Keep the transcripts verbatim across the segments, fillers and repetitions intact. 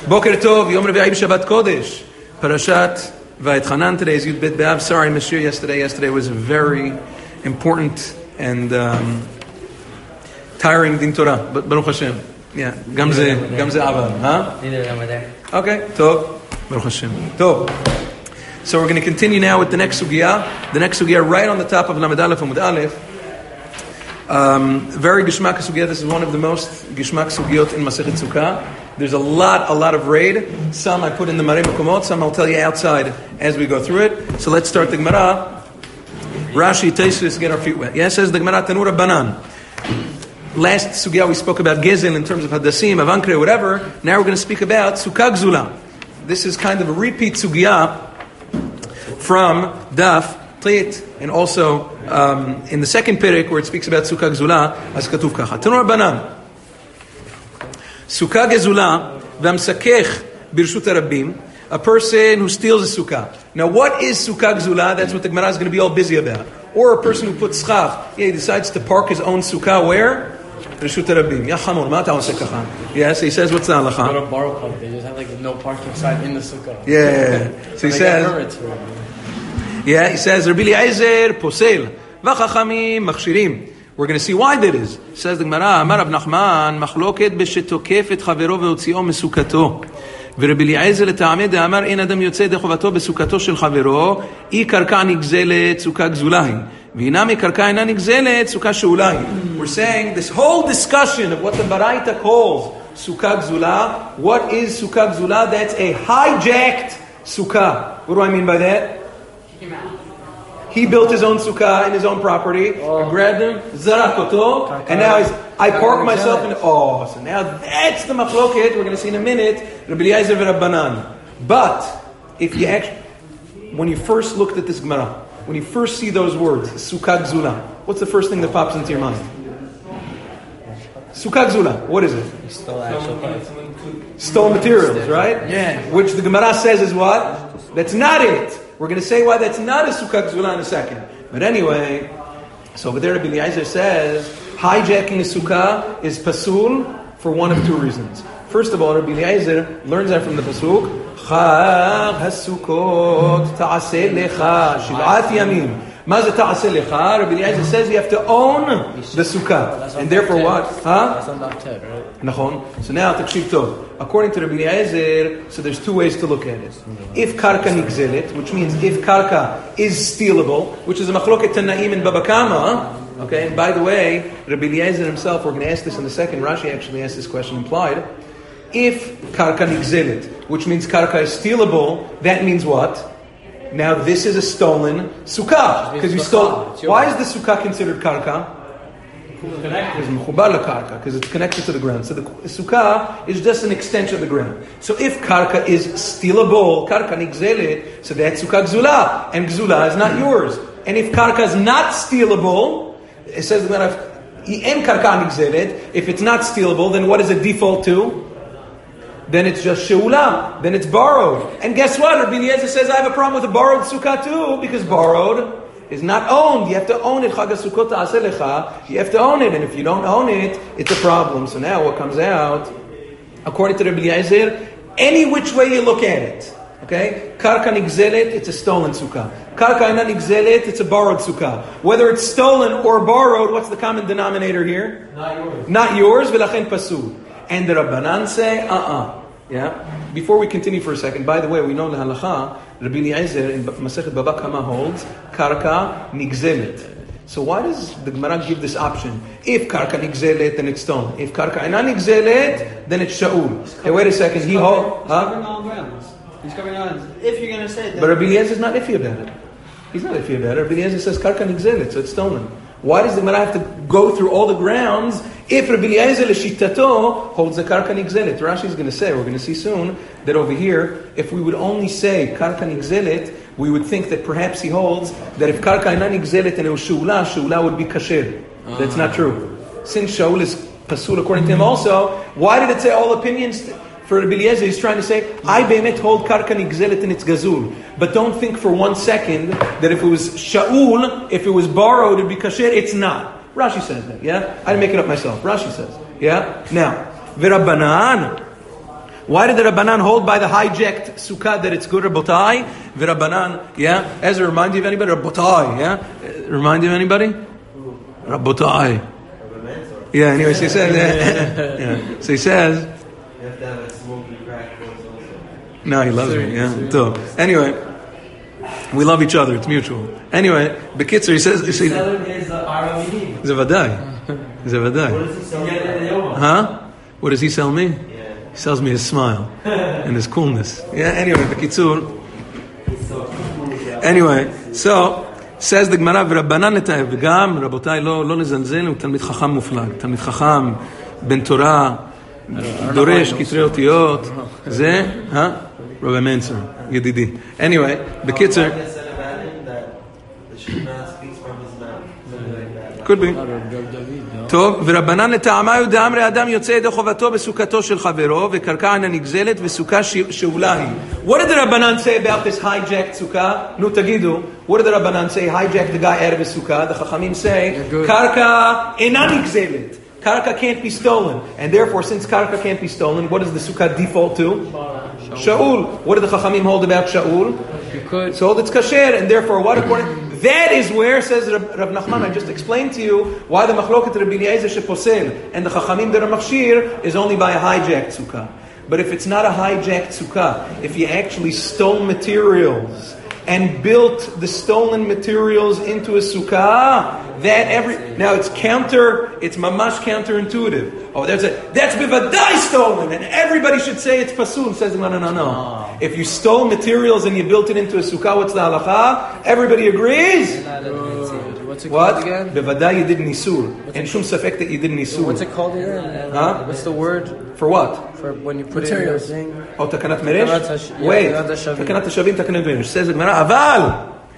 Boker Tov, Yom Revi'ai Shabbat Kodesh. Parashat Vayetchanan today is Yud Bet B'Av. Sorry, Monsieur, yesterday. Yesterday was a very important and um, tiring Din Torah. But Baruch Hashem. Yeah, Gamze, Gamze Ava. Huh? Neither of them were there. Okay, Tov. Baruch Hashem. Tov. So we're going to continue now with the next sugya. The next sugya right on the top of Lamed Aleph and Amud Aleph. Um, very Gishmak sugya. This is one of the most Gishmak sugyot in Masechet Sukkah. There's a lot, a lot of raid. Some I put in the Marei Mekomot, some I'll tell you outside as we go through it. So let's start the Gemara. Rashi, Tosfos, get our feet wet. Yeah, says the Gemara, Tanura Banan. Last sugya we spoke about Gezel in terms of Hadassim, Avankre, whatever. Now we're going to speak about Sukkah Gzula. This is kind of a repeat sugya from Daf, Tleit, and also um, in the second Perek where it speaks about Sukkah Gzula, as Katuv Kacha. Tanura Banan. Sukkah gezula v'amsakech birshut harabim, a person who steals a sukkah. Now, what is sukkah gezula? That's what the Gemara is going to be all busy about. Or a person who puts schach. Yeah, he decides to park his own sukkah where? Birshut harabim. Ya chamon, ma ta'on sekacha. Yes, he says, what's the halacha? Go to borrow club. They just have like no parking sign in the sukkah. Yeah. So he says. Yeah, he says, Rabbi Eliezer posel v'chachamim machshirim. We're going to see why that is. Says the Gemara, Amar Rav Nachman, machloket b'shetokef et chavero ve'otzio mesukato. ורבי אליעזר לטעמי דאמר אין אדם יוצא ידי חובתו בסוכתו של חברו, אי קרקע נגזלת סוכה גזולה היא. והנה מקרקע אינה נגזלת סוכה שאולה היא. We're saying this whole discussion of what the Baraita calls sukkah gzula. What is sukkah gzula? That's a hijacked sukkah. What do I mean by that? He built his own sukkah in his own property. Oh. I grabbed him, zarakoto, and now he's, I park myself in. Oh, so now that's the machloket. We're going to see in a minute. Rabbi Eliezer v'Rabbanan. But if you actually, when you first looked at this Gemara, when you first see those words, sukkah gzula, what's the first thing that pops into your mind? Sukkah gzula. What is it? Stole actual Stole materials, right? Yeah. Which the Gemara says is what? That's not it. We're going to say why that's not a sukkah gzula in a second. But anyway, so over there Rabbi Eliezer says, hijacking a sukkah is pasul for one of two reasons. First of all, Rabbi Eliezer learns that from the pasuk, Chag hasukot ta'aseh lecha shiv'at yamim. Maza ta'aseh lecha. Rabbi Eliezer says you have to own the sukkah. And therefore what? Huh? Nachon. So now, takshiv tov. According to Rabbi Eliezer, so there's two ways to look at it. If karka nigzelet, which means if karka is stealable, which is a machloket tanaim in Baba Kama. Okay, and by the way, Rabbi Eliezer himself, we're going to ask this in a second. Rashi actually asked this question implied. If karka nigzelet, which means karka is stealable, that means what? Now this is a stolen sukkah because you stole. Why is the sukkah considered karka? Because it's connected to the ground. So the sukkah is just an extension of the ground. So if karka is stealable, karka nigzelet, so that's sukkah gzula, and gzula is not yours. And if karka is not stealable, it says the Gemara, karka nigzelet. If it's not stealable, then what is it default to? Then it's just she'ula. Then it's borrowed. And guess what? Rabbi Eliezer says I have a problem with a borrowed sukkah too, because borrowed is not owned. You have to own it. Chag HaSukkot ta'aseh lecha. You have to own it. And if you don't own it, it's a problem. So now what comes out, according to Rabbi Eliezer, any which way you look at it, okay? Karka nigzelet, it's a stolen sukkah. Karka ina nigzelet, it's a borrowed sukkah. Whether it's stolen or borrowed, what's the common denominator here? Not yours. Not yours, v'lachen pasul. And the Rabbanan say, uh-uh. Yeah? Before we continue for a second, by the way, we know the halacha, Rabbi Eliezer in Masechet Baba Kama holds, karka nigzelet. So why does the Gemara give this option? If karka nigzelet, then it's stolen. If karka ina nigzelet, then it's sha'ul. Hey, wait a second. He holds... He's covering all grounds. He's covering all grounds. If you're going to say that... But Rabbi Eliezer is not iffy about it. He's not iffy about it. Rabbi Eliezer says karka nigzelet, so it's stolen. Why does the Gemara have to go through all the grounds if Rabbi Eliezer l'shitato holds the karka nigzelet? Rashi is going to say, we're going to see soon, that over here, if we would only say karka nigzelet, we would think that perhaps he holds that if karka ina nigzelet and it was she'ula, she'ula would be kasher. Uh-huh. That's not true. Since she'ul is pasul according to him also, why did it say all opinions? For Rabbi Eliezer, he's trying to say, I be'emet hold karka nigzelet and it's gazul. But don't think for one second that if it was sha'ul, if it was borrowed, it'd be kasher. It's not. Rashi says that, yeah? I didn't make it up myself. Rashi says, yeah? Now, v'rabbanan, Why did the Rabbanan hold by the hijacked sukkah that it's good, Rabbotai? The Rabbanan, yeah? Ezra, remind you of anybody? Rabbotai, yeah? Remind you of anybody? Rabbotai. Yeah, anyway, so he says, yeah. So he says, You have to have a smoky crack voice also. no, he loves me, yeah. So, anyway, we love each other, it's mutual. Anyway, Bekitzer, he says, Selling is uh, Aramini. Zavadai. Zavadai. What does he sell? Yeah, Huh? What does he sell me? yeah. He sells me his smile and his coolness. Yeah, anyway, Bekitzur. Anyway, so, says the Gemara, ורבנן לתאר, וגם, רבותיי, לא, לא נזלזל, הוא תלמיד חכם מופלג. תלמיד חכם, בן תורה, דורש, כתרי אותיות, זה, אה? רבי מנצר, ידידי. Anyway, בקיצר, could be. טוב, ורבנן לטעמה יודאמרי אדם יוצא ידי חובתו בסוכתו של חברו, וקרקע אינה נגזלת, וסוכה שאולה היא. What did the Rabbanan say about this hijacked sukkah? נו תגידו, what did the Rabbanan say? Hijacked the guy out of his sukkah. The Chachamim say, קרקע אינה נגזלת. Karka can't be stolen. And therefore, since Karka can't be stolen, what does the sukkah default to? Shaul. What did the Chachamim hold about Shaul? You could. So it's kasher, and therefore, what according... That is where, says Rav, Rav Nachman, I just explained to you why the machloket Rabbi Eliezer sheposel and the Chachamim that are machshir is only by a hijacked sukkah. But if it's not a hijacked sukkah, if you actually stole materials and built the stolen materials into a sukkah, that every now it's counter, it's mamash counterintuitive. Oh, that's a that's bivadai stolen, and everybody should say it's pasul. Says no, no, no, no. Oh. If you stole materials and you built it into a sukkah, what's the halacha? Everybody agrees. What's it What? called again? Bivadai you did nisur, and shum safek that you did nisur. What's it called again? Huh? What's the word For what? for when you put Materials. it in the thing? Oh, takanat meresh? Takanat hash- yeah, Wait, takanat hashavim. takanat hashavim, takanat meresh. Says the Gemara, aval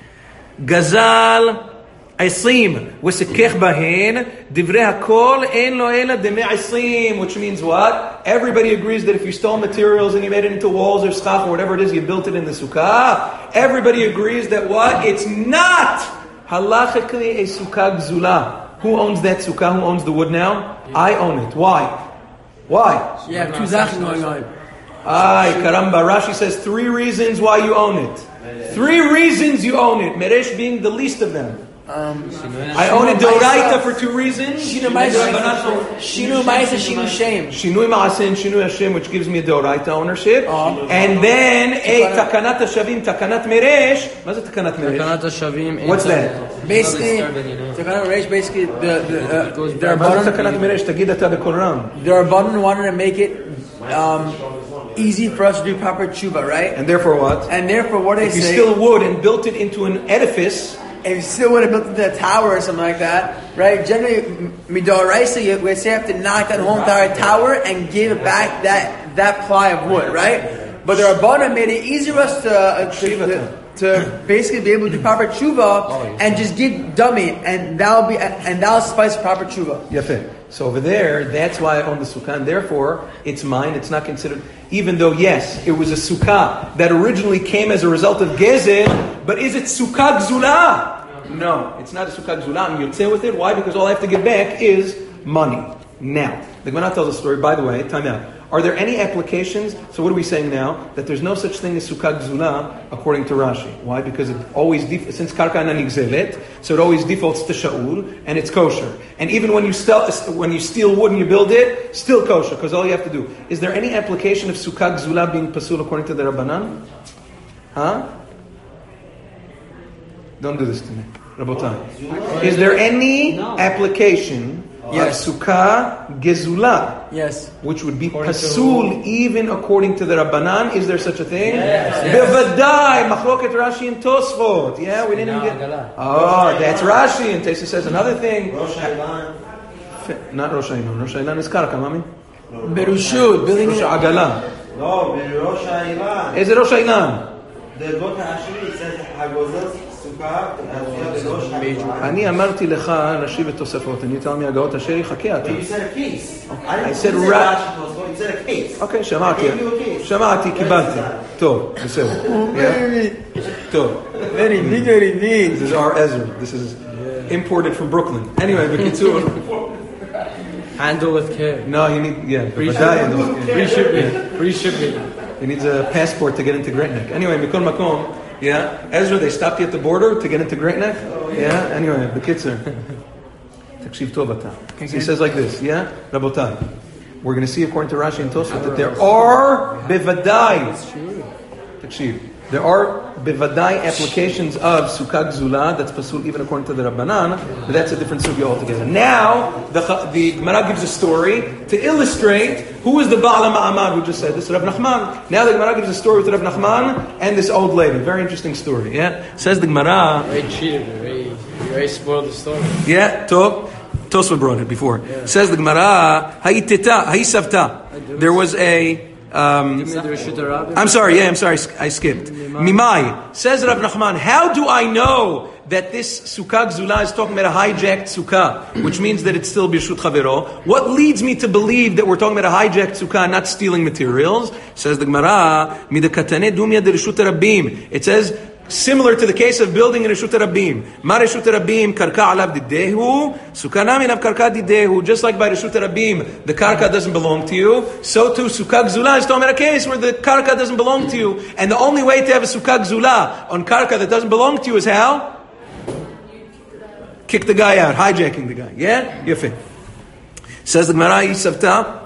gazal עשרים וסיכך בהן דברי הכל אין לו אלא דמי עשרים, which means what? Everybody agrees that if you stole materials and you made it into walls or schach or whatever it is, you built it in the sukkah. Everybody agrees that what? It's not halachically a sukkah gzula. Who owns that sukkah? Who owns the wood now? I own it. Why? Why? You have two zachim going on. Ay, karamba. Rashi says three reasons why you own it. Three reasons you own it. Meresh being the least of them. Um, I own it Doraita for two reasons. Shinu Ma'aseh, Shinu Ma'aseh, Shinu Shem. Shinui Ma'aseh and Shinui Hashem, which gives me a Doraita ownership. Oh. And then a Takanat Hashavim, Takanat Meresh. What is Takanat Meresh? Takanat hashavim. What's that? Basically, Takanat Meresh, basically, the, the, uh, their What is Rabbanan, Takanat Meresh? Tagid ata b'Koran. their Rabbanan wanted to make it um, easy for us to do proper tshuva, right? And therefore what? And therefore, what they If you say, still wood and built it into an edifice, if you still would have built into a tower or something like that, right? Generally, midoraisa, you we say you have to knock down the whole entire tower and give back that that ply of wood, right? But the Rabbanan made it easier for us to, uh, to, to, to basically be able to do proper tshuva and just give dummy, and that'll be and that'll suffice for proper tshuva. Yafeh. So over there, that's why I own the sukkah, and therefore it's mine. It's not considered, even though yes, it was a sukkah that originally came as a result of gezel, but is it sukkah gzula? No, it's not a sukkah gzula. I'm yotzeh with it. Why? Because all I have to give back is money. Now, the Gemara tells a story. By the way, time out. Are there any applications? So what are we saying now? That there's no such thing as sukkah gzula according to Rashi. Why? Because it always, def- since karka na nigzelet, so it always defaults to shaul, and it's kosher. And even when you, steal, when you steal wood and you build it, still kosher, because all you have to do. Is there any application of sukkah gzula being pasul according to the Rabbanan? Huh? Don't do this to me. Rabotai. Is there any application Yes. of sukkah gezula? Yes. Which would be pasul even according to the Rabbanan. Is there such a thing? Yes. Bevadai, machloket Rashi and Tosfot. Yeah, we didn't even get... Oh, that's Rashi. And Tesa says another thing. Rosh Hashanah. Not Rosh Hashanah. Rosh Hashanah is karka, mami. Berushut, building Rosh it. Agala. No, Rosh Hashanah. Is it Rosh Hashanah? The book actually says Hagozot Sukkah and Rosh Hashanah. אני אמרתי לך להשיב את תוספות. And you tell me הגאות אשר יחכה אתה. But you said a case. I, I said you ra- Rashi Tosfot, you said a case. אוקיי, שמעתי. I gave you a case. שמעתי, קיבלתי. טוב, בסדר. Yeah? טוב. Very big, very big. This is our Ezra. This is imported from Brooklyn. Anyway, בקיצור. Handle with care. No, you need, yeah. Free bevadai, shipping. yeah. Free shipping. Free shipping. He needs a passport to get into Great Neck. Anyway, Mikol Makom, yeah. Ezra, they stopped you at the border to get into Great Neck? Yeah, anyway, the kids are. Takshiv tov ata. So he says like this, yeah? Rabotai. We're going to see, according to Rashi and Tosfot, that there are bevadai. Takshiv. There are bevadai applications of Sukkah Gzula, that's pasul even according to the Rabbanan, but that's a different sugya altogether. Now, the, the Gemara gives a story to illustrate who is the Baal Ma'amad who just said this, Rav Nachman. Now the Gemara gives a story with Rav Nachman and this old lady. Very interesting story, yeah? Says the Gemara... Very cheated, very, very spoiled the story. Yeah, Tov. Tosfot brought it before. Yeah. Says the Gemara, Ha'i teta, Ha'i savta. There was a... Um, I'm sorry, yeah, I'm sorry, I skipped. Mimai. Says Rav Nachman, how do I know that this Sukkah Gzula is talking about a hijacked Sukkah, which means that it's still Birshut Chavero? What leads me to believe that we're talking about a hijacked Sukkah, not stealing materials? Says the Gemara, Midakatane dumya de Reshut Rabim. It says, similar to the case of building in Reshut Rabim. Ma Reshut Rabim, karka alav didehu, Sukkah namin av karka didehu. Just like by Reshut Rabim, the karka doesn't belong to you. So too, Sukkah Gzula is talking about a case where the karka doesn't belong to you. And the only way to have a Sukkah Gzula on karka that doesn't belong to you is how? Kick the guy out, hijacking the guy. Yeah? Yafeh. Says the Gemara, Yisavta.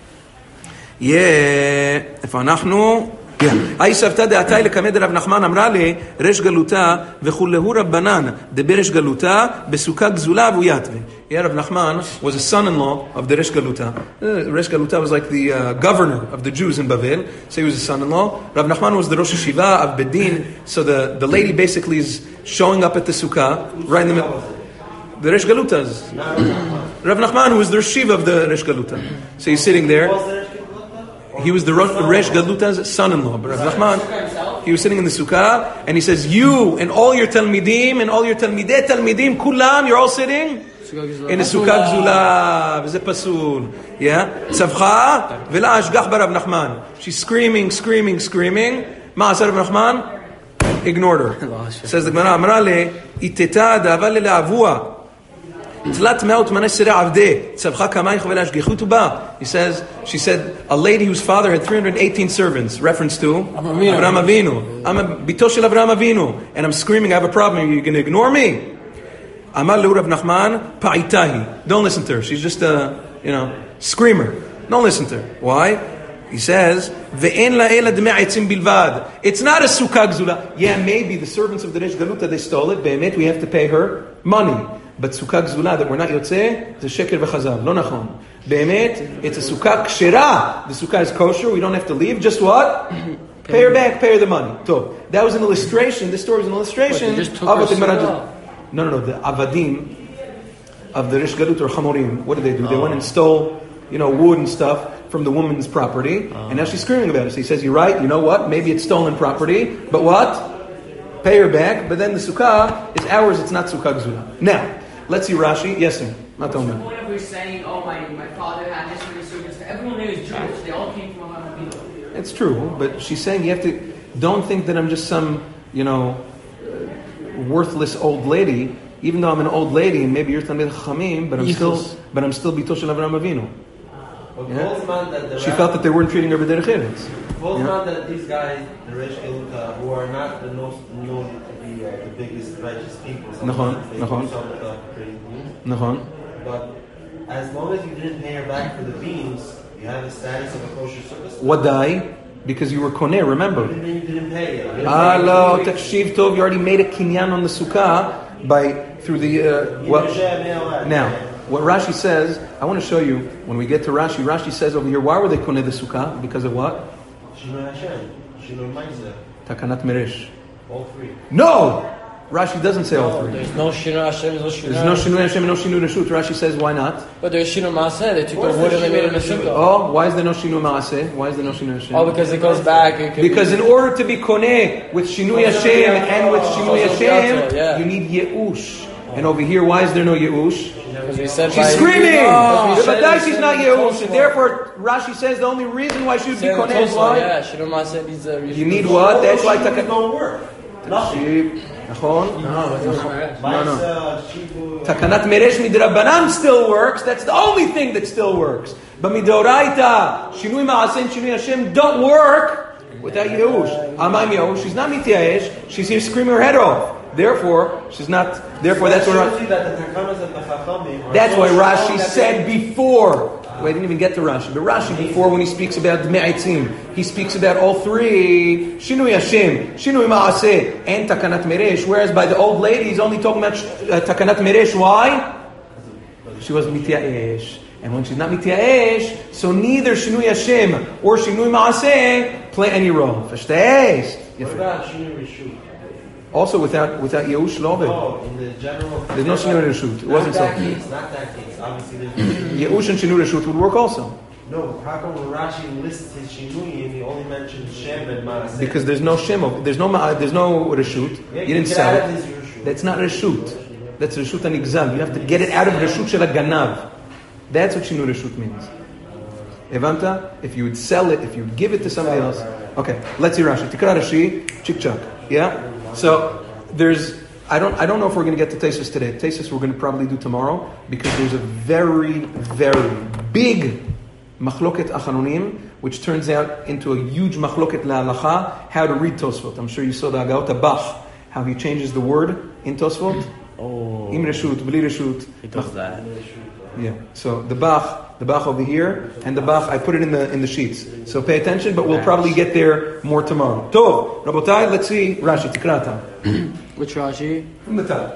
Yeah. If anachnu... היי שבתא דעתאי לקמא דרב נחמן אמרה לי רש גלותה וכולהו רבנן דברש גלותה בסוכה גזולה והוא יתווה. Yeah, Rav Nachman was a son-in-law of the Resh Galuta. Uh, Resh Galuta was like the uh, governor of the Jews in Bavel, so he was a son-in-law. Rav Nachman was the Rosh Hashiva of Bedin, so the, the lady basically is showing up at the sukkah, right in the middle. The Resh Galutas. Rav Nachman was the Rosh Hashiva of the Resh Galuta. So he's sitting there. He was the Resh Galuta's son-in-law. But Rav Nachman, he was sitting in the sukkah, and he says, you and all your Talmidim, and all your Talmidei Talmidim, Kulam, you're all sitting in the sukkah Gzula. V'zeh pasul. Yeah? Tzavcha, v'la ashgach b'Rav Nachman. She's screaming, screaming, screaming. Ma'aseh Rav Nachman ignored her. Says the Gemara, Amra le, iteta da'ava le'avua. He says, she said, a lady whose father had three hundred eighteen servants, reference to Avraham Avinu. I'm a bito shel Avraham Avinu, and I'm screaming, I have a problem, are you going to ignore me? Amar le Rav Nachman, pa'itahi. Don't listen to her, she's just a, you know, screamer. Don't listen to her. Why? He says, Ve'en la'ela d'mei etzim bilvad. It's not a sukkah gzula. Yeah, maybe the servants of the Resh Galuta, they stole it, be'emet, we have to pay her money. But sukkah gzula that we're not yotzeh, it's a sheker v'chazav. Lo nachon. Be'emet, it's a sukkah kshera. The sukkah is kosher, we don't have to leave. Just what? Pay her back, pay her the money. So, that was an illustration, this story was an illustration of what the Gemara did. No, no, no, the avadim of the Resh Galut or Chamorim, what did they do? They went and stole, you know, wood and stuff from the woman's property, and now she's screaming about it. So he says, you're right, you know what? Maybe it's stolen property, but what? Pay her back, but then the sukkah is ours, it's not sukkah gzula. Now, let's see Rashi. Yes, sir. Not What's the point of her saying, oh, my, my father had this many servants? Everyone there is Jewish. They all came from Avraham. It's true, but she's saying you have to, don't think that I'm just some, you know, worthless old lady, even though I'm an old lady, and maybe you're Talmid Chachamim, but I'm still, but I'm still bito shel Avraham Avinu. Yeah? She felt that they weren't treating her b'derech eretz. Both yeah. Not that these guys, the Resh Galuta, who are not the most known to be uh, the biggest righteous people. Nachon, nachon, nachon. But as long as you didn't pay her back for the beans, you have the status of a kosher service. What die? Because you were koneh, remember? You didn't, you didn't pay it. Alo, takshiv tov, you already made a kinyan on the sukkah by, through the, uh, what? Now. What Rashi says, I want to show you, when we get to Rashi, Rashi says over here, why were they koneh the sukkah? Because of what? Shinoi Hashem, Shinoi Ma'aseh. Takanat Meresh. All three. No! Rashi doesn't say all three. There's no Shinoi Hashem, there's no Shinoi There's no Shinoi Hashem, no Shinoi Reshut. Rashi says, why not? But there's Shinoi Ma'aseh, they took the wood and they made it in a sukkah. Oh, why is there no Shinoi Ma'aseh? Why is there no Shinoi Hashem? Oh, because it goes back. It because be... in order to be koneh with Shinoi Hashem and with Shinoi Hashem, yeah. you need Yeush. And over here, why is there no Yeush? Because we said she's screaming! Oh, but she's not Yeush. And therefore, Rashi says the only reason why she would be koneh is why? Yeah, Shinoi Ma'aseh needs a reason. You need what? That's why Takanat. Don't work. Nothing. נכון? No, no. Takanat meresh midrabanan still works. That's the only thing that still works. But midoraita, shinui ma'aseh and shinui Hashem don't work without Yehush. Amam Yehush, she's not mityaesh. She's here screaming her head off. Therefore, she's not. Therefore, that's what. That's why Rashi said before. Wait, I didn't even get to Rashi. But Rashi before, when he speaks about Me'aitzim, he speaks about all three. Shinui Hashem, Shinui Ma'aseh, and Takanat Meresh. Whereas by the old lady, he's only talking about uh, Takanat Meresh. Why? She was Mityaesh. And when she's not Mityaesh, so neither Shinui Hashem or Shinui Ma'aseh play any role. Verstehst? What about Shinui Reshut? Also without without Yehush Lobe. Oh, in the general. There's no Shinui Reshut. It wasn't so. Not that case, not that case. Obviously, there's. Yehush and Shinui Reshut would work also. No, how come when Rashi lists his Shinui and he only mentions Shem and Maaseh? Because there's no Shem, there's no Ma- there's no Reshut. Yeah, You didn't get sell out of it. his Reshut. That's not Reshut. That's Reshut Anigzal. You have to get it out of Reshut Shel Ganav. That's what Shinui Reshut means. Evanta? If you would sell it, if you would give it to somebody else. Okay, let's see Rashi. Tikra Rashi, Chik Chak. Yeah? So, there's, I don't I don't know if we're going to get to Tesis today. Tesis we're going to probably do tomorrow, because there's a very, very big Machloket Acharonim, which turns out into a huge Machloket La'alacha, how to read Tosfot. I'm sure you saw the Agaot Bach, how he changes the word in Tosfot. Oh. Im Reshut, Bli Reshut. He does that. Yeah. So the Bach, the Bach over here, and the Bach, I put it in the in the sheets. So pay attention, but we'll probably get there more tomorrow. Tov, Rabotai, let's see Rashi, Tikrata. Which Rashi? From the top.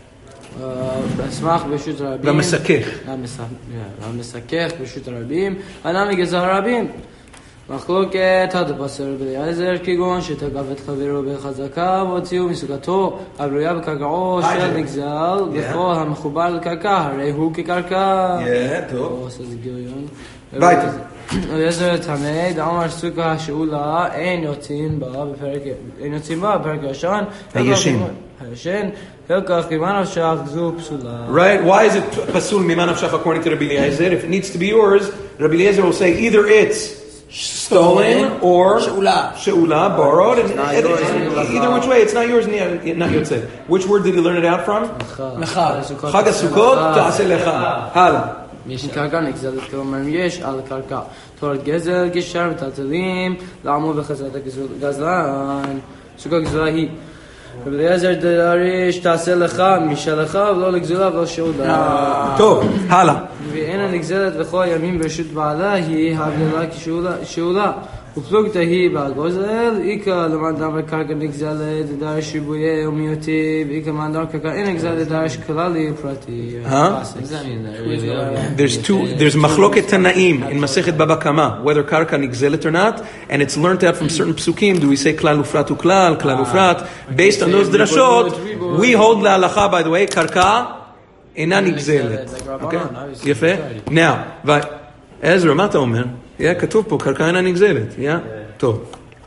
אשמח ברשות רבים. והמסכך. והמסכך ברשות רבים. אדם מגזר רבים. מחלוקת הדבשר בליעזר כגון שתקף את חברו בחזקה והוציאו מסוכתו הברויה בקרקעו של נגזל בכל המחובר לקרקע הרי הוא כקרקע. טוב. עושה זה גיליון. ביתה. אליעזר תמד אמר סוכה שאולה אין יוצאים בה בפרק אין יוצאים בה בפרק הישן. הישן. הישן. כך כמאן נפשך זו פסולה. Right? Why is it pasul miman nafshach according to Rabbi Eliezer? If it needs to be yours, Rabbi Eliezer will say either it's stolen or she'ula, she'ula borrowed, and, and, yours, and either which way, it's not yours, not yotzei. Which word did he learn it out from? Chag. Chag HaSukkot ta'aseh lecha. Hala. קרקע נגזלת, כלומר יש על קרקע תורת גזל, גשר וטלטלים, לעמוד בחזרת הגזלן, סוכה גזלה היא. רבי אליעזר דריש תעשה לך משלך ולא לגזולה ולא שאולה. טוב, הלאה. ואין הנגזלת וכל הימים ברשות בעלה היא הבדלה כשאולה. ופלוגתא היא בגוזל, איכה למען דם בקרקע נגזלת, דרש ריבויי ומיעוטי, ואיכה למען דם בקרקע אין נגזלת, דרש כללי ופרטי. There's two, there's machloket tanaim in Masechet Baba Kama, whether karka nigzelet or not, and it's learned out from certain psukim. Do we say klal ufrat uklal, klal ufrat? Based on those drashot, we hold la'alacha, by the way, karka ena nigzelet. Okay? Yefeh? Now, but Ezra, מה אתה אומר? Yeah, כתוב פה, קרקע אינה נגזלת. Yeah? טוב.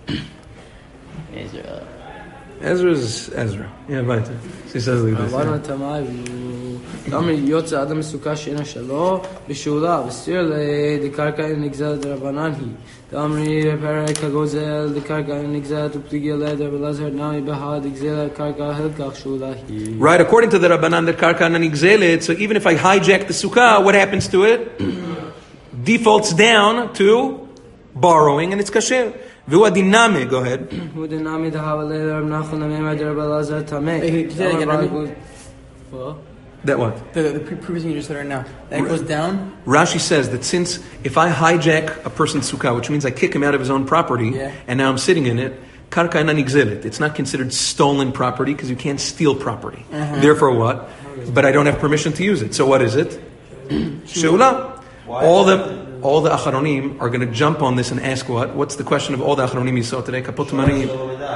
Ezra is Ezra. Yeah, weiter. She says like this. עברנו את המים, גם יוצא אדם מסוכה שאינה שלו, בשאולה, וסתיר לדקרקע אינה נגזלת רבנן היא. דאמרי בפרק הגוזל, דקרקע אינה נגזלת ופליגי לדר, ולעזר נמי בהד, נגזלת קרקע הלקח שאולה היא. Right, according to the Rabbanan, that karka אינה נגזלת, so even if I hijack the sukkah, what happens to it? Defaults down to borrowing, and it's kasher. V'hu adiname, go ahead. הוא דינמי דהבה לרב נחמן המאמר דרב אלעזר טמא. What? That what? The, the pre- previous thing you just said right now. That goes down. Rashi says that since if I hijack a person's sukkah, which means I kick him out of his own property, Yeah. and now I'm sitting in it, karka ina nigzelet. It's not considered stolen property because you can't steal property. Uh-huh. Therefore, what? But I don't have permission to use it. So what is it? Sheula. All the all the acharonim are going to jump on this and ask what? What's the question of all the acharonim you saw today? Kapot Mani.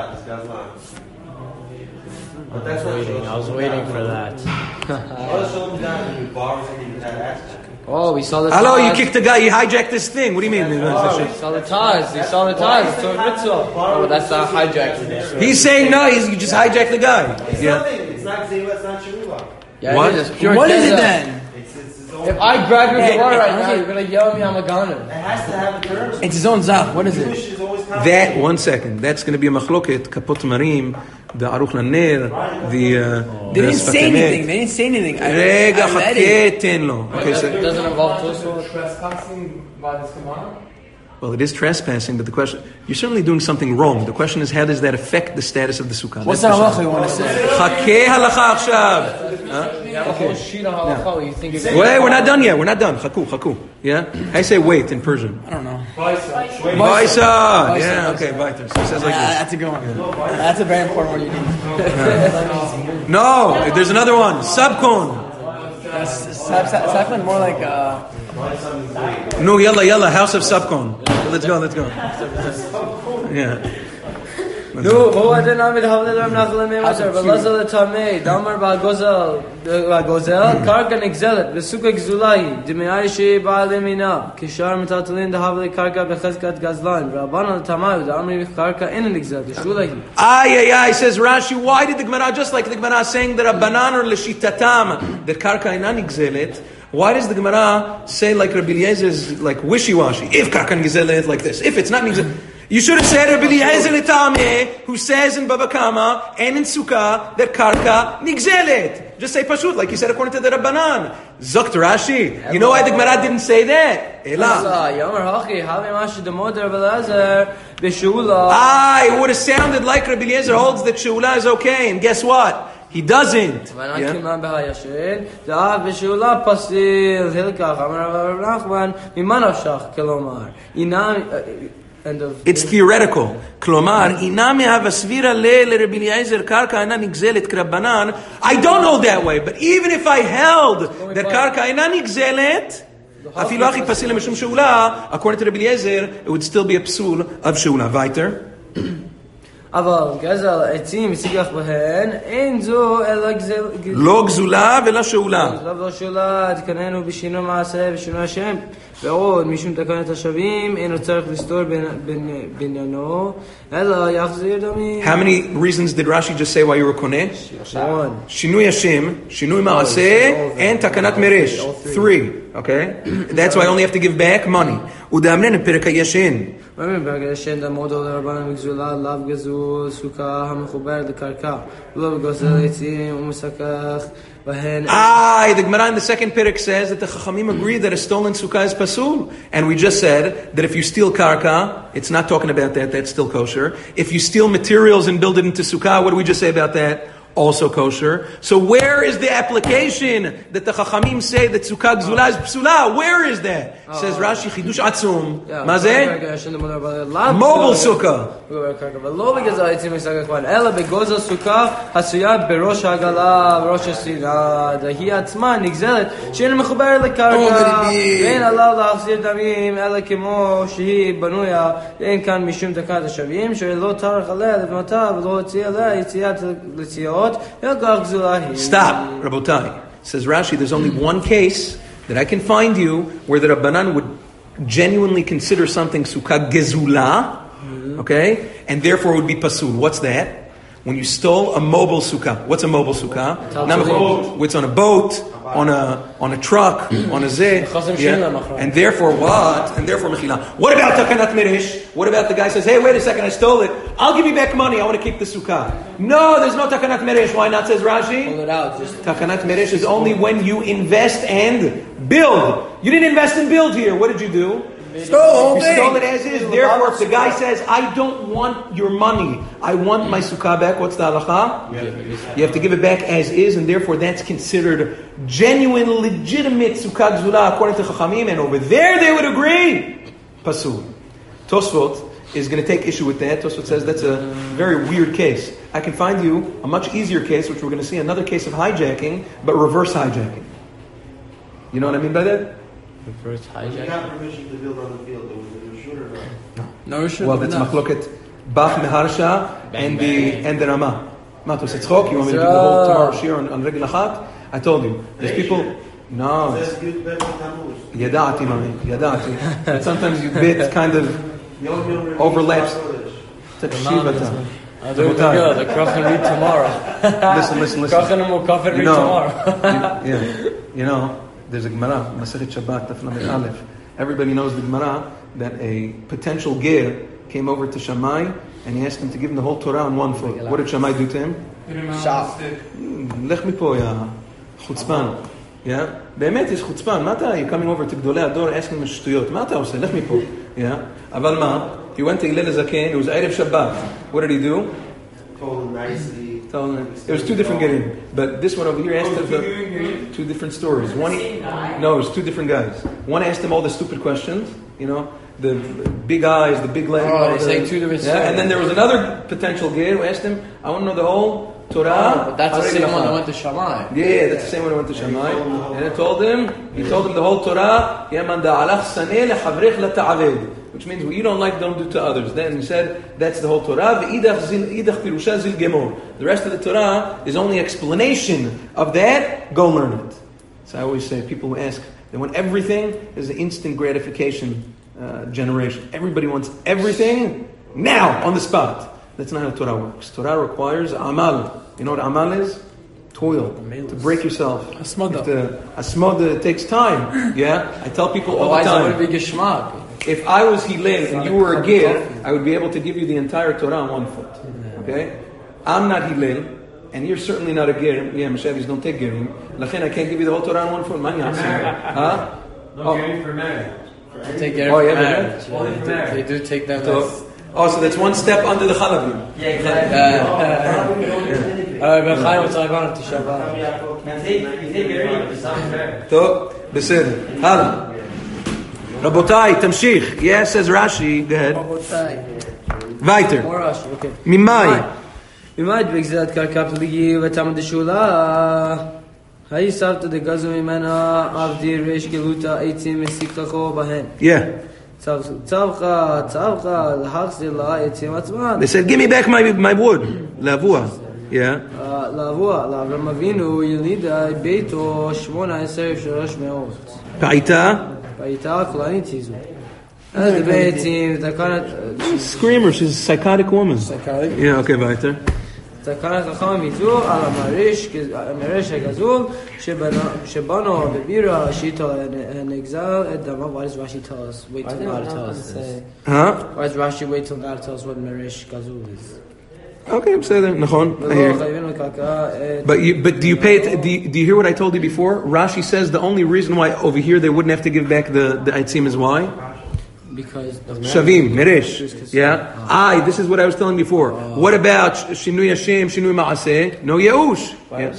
But that's not I was waiting for that. Oh, we saw the ties. Hello, you kicked the guy. You hijacked this thing. What do you mean? Oh, we saw the ties. We saw the ties. It's a ritual. Oh, that's not hijacking. He's saying no. He's, you just hijacked the guy. It's Yeah. nothing. It's not Zeva, it's not Shirula. Yeah, What? it is. Pure What is it Geza. then? It's, it's its own. If I grab your Hey, Gemara hey, right now, hey. you're gonna yell at me I'm a goner. It has to have a term. It's his own zach. What is Jewish it? is always that, one second, that's going to be a machloket, kapot marim, the aruch laner, the... Uh, They the didn't say Sfakemet. anything. They didn't say anything. I, Rega, I read it. chakeh, ten lo. Okay, so... Doesn't involve Tosfot trespassing by this Gemara? Well, it is trespassing, but the question... You're certainly doing something wrong. The question is, how does that affect the status of the sukkah? What's the halacha you want to say? Chakeh halacha achshav. Okay. You think it's Wait, we're not done yet. We're not done. Chaku, chaku. Yeah? How do you say wait in Persian? I don't know. Vaisa. Yeah, okay, vaiter. So it says like Yeah, this. that's a good one. That's a very important one you need. No, there's another one. Subkon. Sakman more like uh, No, yalla, yalla, house of Subkon. Let's go, let's go. Yeah. נו, והוא עדן עמיד חבלי להם נחלה ממשר, ולזל לטמא, דמר והגוזל, והגוזל, קרקע נגזלת, וסוכה גזולה היא, דמי שהיא באה למינה, כשאר מטלטלין דהבלי קרקע בחזקת גזלן, ורבנה לטמא, ודאמרי קרקע אין נגזלת, ושולה היא. Ay, ay, ay, says Rashi, why did the Gemara, just like the Gemara is saying that Rabbanan or Leshitatam, that Karka ina nigzelet, why does the Gemara say like Rabbi Eliezer is like wishy-washy? If Karka nigzelet, like this. If it's not nigzelet. You should have said Rabbi Eliezer Etameh, who says in Baba Kama and in Sukkah that Karka nigzelet. Just say Pashut, like you said according to the Rabbanan. Zokt Rashi. You know why the Gemara didn't say that? Ela. Ah, it would have sounded like Rabbi Eliezer holds that Sheula is okay, and guess what? He doesn't. Yeah? It's theoretical. Klomar, ina mehava svira le Rabbi Eliezer karka ina nigzelet krabanan. I don't hold that way, but even if I held that karka ina nigzelet, afilu achi pasil mishum sheula, according to Rabbi Eliezer, it would still be a psul of sheula. Weiter. אבל גזל עצים מסיגח בהן, אין זו אלא גזל... לא גזולה ולא שאולה. לא ולא שאולה, תקננו בשינוי מעשה ושינוי השם, ועוד משום תקנת השבים, אין צריך לסתור בעניינו, אלא יחזיר דמים. How many reasons did Rashi just say why you were koneh? One. שינוי השם, שינוי מעשה, and תקנת מרש. Three. Okay? That's why I only have to give back money. ודאמנן פרק הישן. ברגע שאין דמודו לרבן מגזולה, לאו גזול, סוכה המחוברת לקרקע, ולא בגוזל עצים ומסכך בהן. Ah, the Gemara in the second Perek says that the Chachamim agree that a stolen sukkah is pasul. And we just said that if you steal karka, it's not talking about that, that's still kosher. If you steal materials and build it into sukkah, what do we just say about that? Also kosher. So where is the application that the Chachamim say that sukkah gzula is psula? Where is that? Oh, says Rashi, chidush atzum. Mazeh? Mobile sukkah. ולא בגזל עצים מסגח בהן, אלא בגוזל סוכה הסויה בראש העגלה, בראש הסירה, והיא עצמה נגזלת, שאין מחוברת לקרקע, ואין עליו להחזיר דמים, אלא כמו שהיא בנויה, ואין כאן משום תקנת השבים, שלא טרח עליה לבנותה, ולא הציע עליה יציאת לציאות, אלא כך גזולה היא. Stop, Rabotai. Says Rashi, there's only one case that I can find you where the Rabbanan would genuinely consider something sukkah gezula, okay, and therefore it would be pasul. What's that? When you stole a mobile sukkah. What's a mobile sukkah? It's on a boat, on a on a truck, on a zeh. Yeah. And therefore what? And therefore mechila. What about takanat merish? What about the guy says, hey, wait a second, I stole it. I'll give you back money. I want to keep the sukkah. No, there's no takanat merish. Why not? Says Rashi. Pull it out. Just Takanat merish is only when you invest and build. You didn't invest and build here. What did you do? Stole, you stole it as is. Therefore, if the guy says, I don't want your money, I want my sukkah back, what's the halacha? You have to give it back as is, and therefore that's considered genuine, legitimate sukkah gzula according to Chachamim, and over there they would agree. Pasul. Tosfot is going to take issue with that. Tosfot says that's a very weird case. I can find you a much easier case, which we're going to see, another case of hijacking, but reverse hijacking. You know what I mean by that? First hijack. You got permission to build on the field. Was it a shoot or not? No, we should. Well, that's machloket Bach Meharsha and the and the Rama. Matos Yitzchok, you want me to do the whole tomorrow shir on, on Regel Achat? I told you. There's people. No. It says good bet with Tammuz. Yadati, mami. Yadati. But sometimes you bit kind of overlaps. It's a shivata. I'll do it together. The Krachan read tomorrow. Listen, listen, listen. Krachan will cover read You know, tomorrow. you- yeah. You know, there's a Gemara, Masechet Shabbat, Taf Lamed Aleph. Everybody knows the Gemara that a potential ger came over to Shammai and he asked him to give him the whole Torah on one foot. What did Shammai do to him? Shop. לך מפה, יא חוצפן. Yeah? באמת יש חוצפן. מה אתה, you're coming over to גדולי הדור, asking him שטויות. מה אתה עושה? לך מפה. Yeah? אבל מה? He went to Hillel Zaken, it was Erev Shabbat. What did he do? Told him nicely. Told him. It was two different Gerim. But this one over here asked him the, two different stories. One, he, no, it was two different guys. One asked him all the stupid questions, you know, the big eyes, the big legs. Oh, he's saying two different yeah, stories. and then there was another potential Ger who asked him, I want to know the whole Torah. Oh, but that's the Harei same one Lacha. that went to Shammai. Yeah, yeah, that's the same one who went to Shammai. And he told him, he told him the whole Torah, Ya man da'alach saneh lechavrech lata'aved. Which means what you don't like, don't do to others. Then he said, that's the whole Torah. V'idach pirusha zil gemor. The rest of the Torah is only explanation of that. Go learn it. So I always say, people who ask, they want everything. There's an instant gratification uh, generation. Everybody wants everything now, on the spot. That's not how Torah works. Torah requires amal. You know what amal is? Toil. To break yourself. Asmada. Asmada, it takes time. Yeah? I tell people all the Otherwise, time. it would be geschmack. If I was Hillel and you were a Ger, I would be able to give you the entire Torah on one foot. Okay? I'm not Hillel, and you're certainly not a Ger. Yeah, Meshavis don't take Gerim. Lachen, I can't give you the whole Torah on one foot. Man, huh? No Oh. Gerim for marriage. They take Gerim Oh, for yeah, marriage. they Yeah, they, do, they do take them So, as... oh, so that's one step under the Chalavim. Yeah, exactly. Uh, Ben Chaim רוצה לבוא לתשעה באב. טוב, בסדר. הלאה. רבותיי, תמשיך. Yes, says Rashi. Go ahead. weiter. More Rashi, okay. ממאי. ממאי בגזירת קרקע פלגי ותעמד שולה. היי סבתא דגזו ממנה עבדי ריש גלותה עצים מסיק לכו בהן. Yeah. צבחה, צבחה, להחזיר לה עצים עצמן. They said, give me back my, my wood. להבוע. Yeah. לאבוע, לאברהם אבינו ילידה ביתו שמונה עשר שלוש מאות. פעיתה. והייתה כולנית זו. אז בעצם תקנת... Screamer, she's a psychotic woman. Psychotic? Yeah, okay, weiter. תקנת חכם מזו על המרש, המרש הגזול, שבנו בבירה, שיטה נגזל את דמה. Why does Rashi tell us? Wait till God tells us this. Huh? Why does Rashi wait till God tells us what מרש גזול is? Okay, בסדר, נכון. I hear. But you, but do you pay it? Do you, do you hear what I told you before? Rashi says the only reason why over here they wouldn't have to give back the the aitzim is why? Because of Shavim, Meresh. Yeah. I. This is what I was telling before. What about Shinui Hashem, Shinui Maaseh? No Yeush.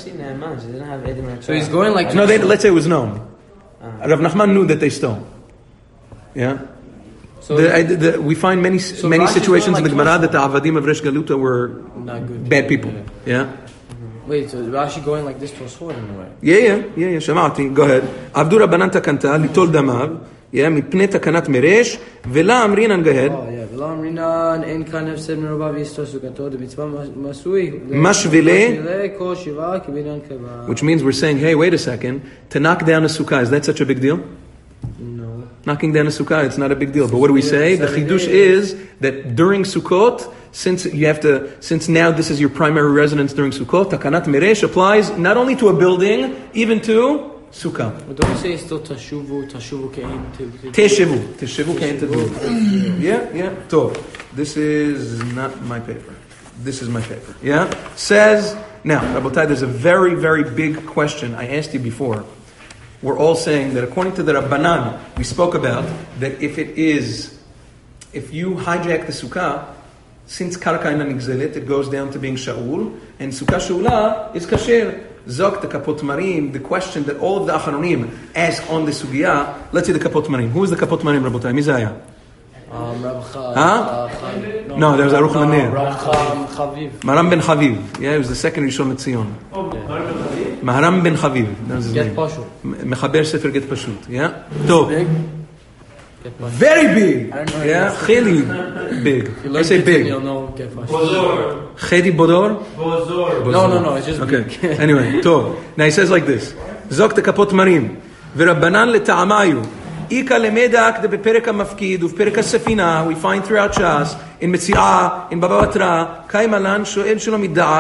Yeah. So he's going like No, they, let's say it was known. Rav Nachman knew that they stole. Yeah. So The, I, the, we find many So many Rashi's situations going in the like Gemara that the Avadim of Resh Galuta were not good. bad people. Yeah. Wait, so Rashi going like this to a sword in a way? Yeah, yeah, yeah, yeah, שמעתי. Go ahead. עבדו רבנן תקנתה, ליטול דמיו, yeah, מפני תקנת מרש, ולה אמרינן, go ahead. Oh, yeah. ולא אמרינן, אין כאן הפסד מרובה ויסתור סוכתו, דמצווה מסוי. משווילה. משווילה כל שבעה כבניין קבע. Which means we're saying, hey, wait a second, to knock down a sukkah, is that such a big deal? No. Knocking down a sukkah, it's not a big deal. But what do we say? The chidush is that during Sukkot, since you have to, since now this is your primary residence during Sukkot, takanat meresh applies not only to a building, even to sukkah. But don't we say still tashuvu, tashuvu kein to... Teshevu. Teshevu can't do. Yeah, yeah. So, this is not my paper. This is my paper. Yeah? Says, now, Rabotai, there's a very, very big question I asked you before. We're all saying that according to the Rabbanan, we spoke about, that if it is, if you hijack the sukkah, since karka ina nigzelet, it goes down to being sha'ul, and sukkah sha'ula is kasher. Zok, the kapot marim, the question that all of the acharonim ask on the sugiyah, let's see the kapot marim. Who is the kapot marim, Rabotai? Mizaya? Um, Rab Chav. Huh? Uh, No, there was Aruch no, Lanir. Rab Chav, Chaviv. Maharam ben Chaviv. Yeah, he was the second Rishon LeZion. Maharam ben Chaviv. That was his Get name. Pashut. Mechaber Sefer Get Pashut. Yeah? Tov. Big? Get Pashut. Very big. I don't know. Yeah? Cheli. Big. You I learn say Gittin, big. you'll know Get Pashut. Bozor. Chedi Bodor? Bozor. No, no, no, it's just Okay. big. Anyway, Tov. Now he says like this. Zok te kapot marim. V'rabbanan leta'amayu. Ika lemedak de בפרק המפקיד ובפרק הספינה, we find throughout Shas, in Metziah, in Baba Batra, קיים אלן שואל שלא מדעת,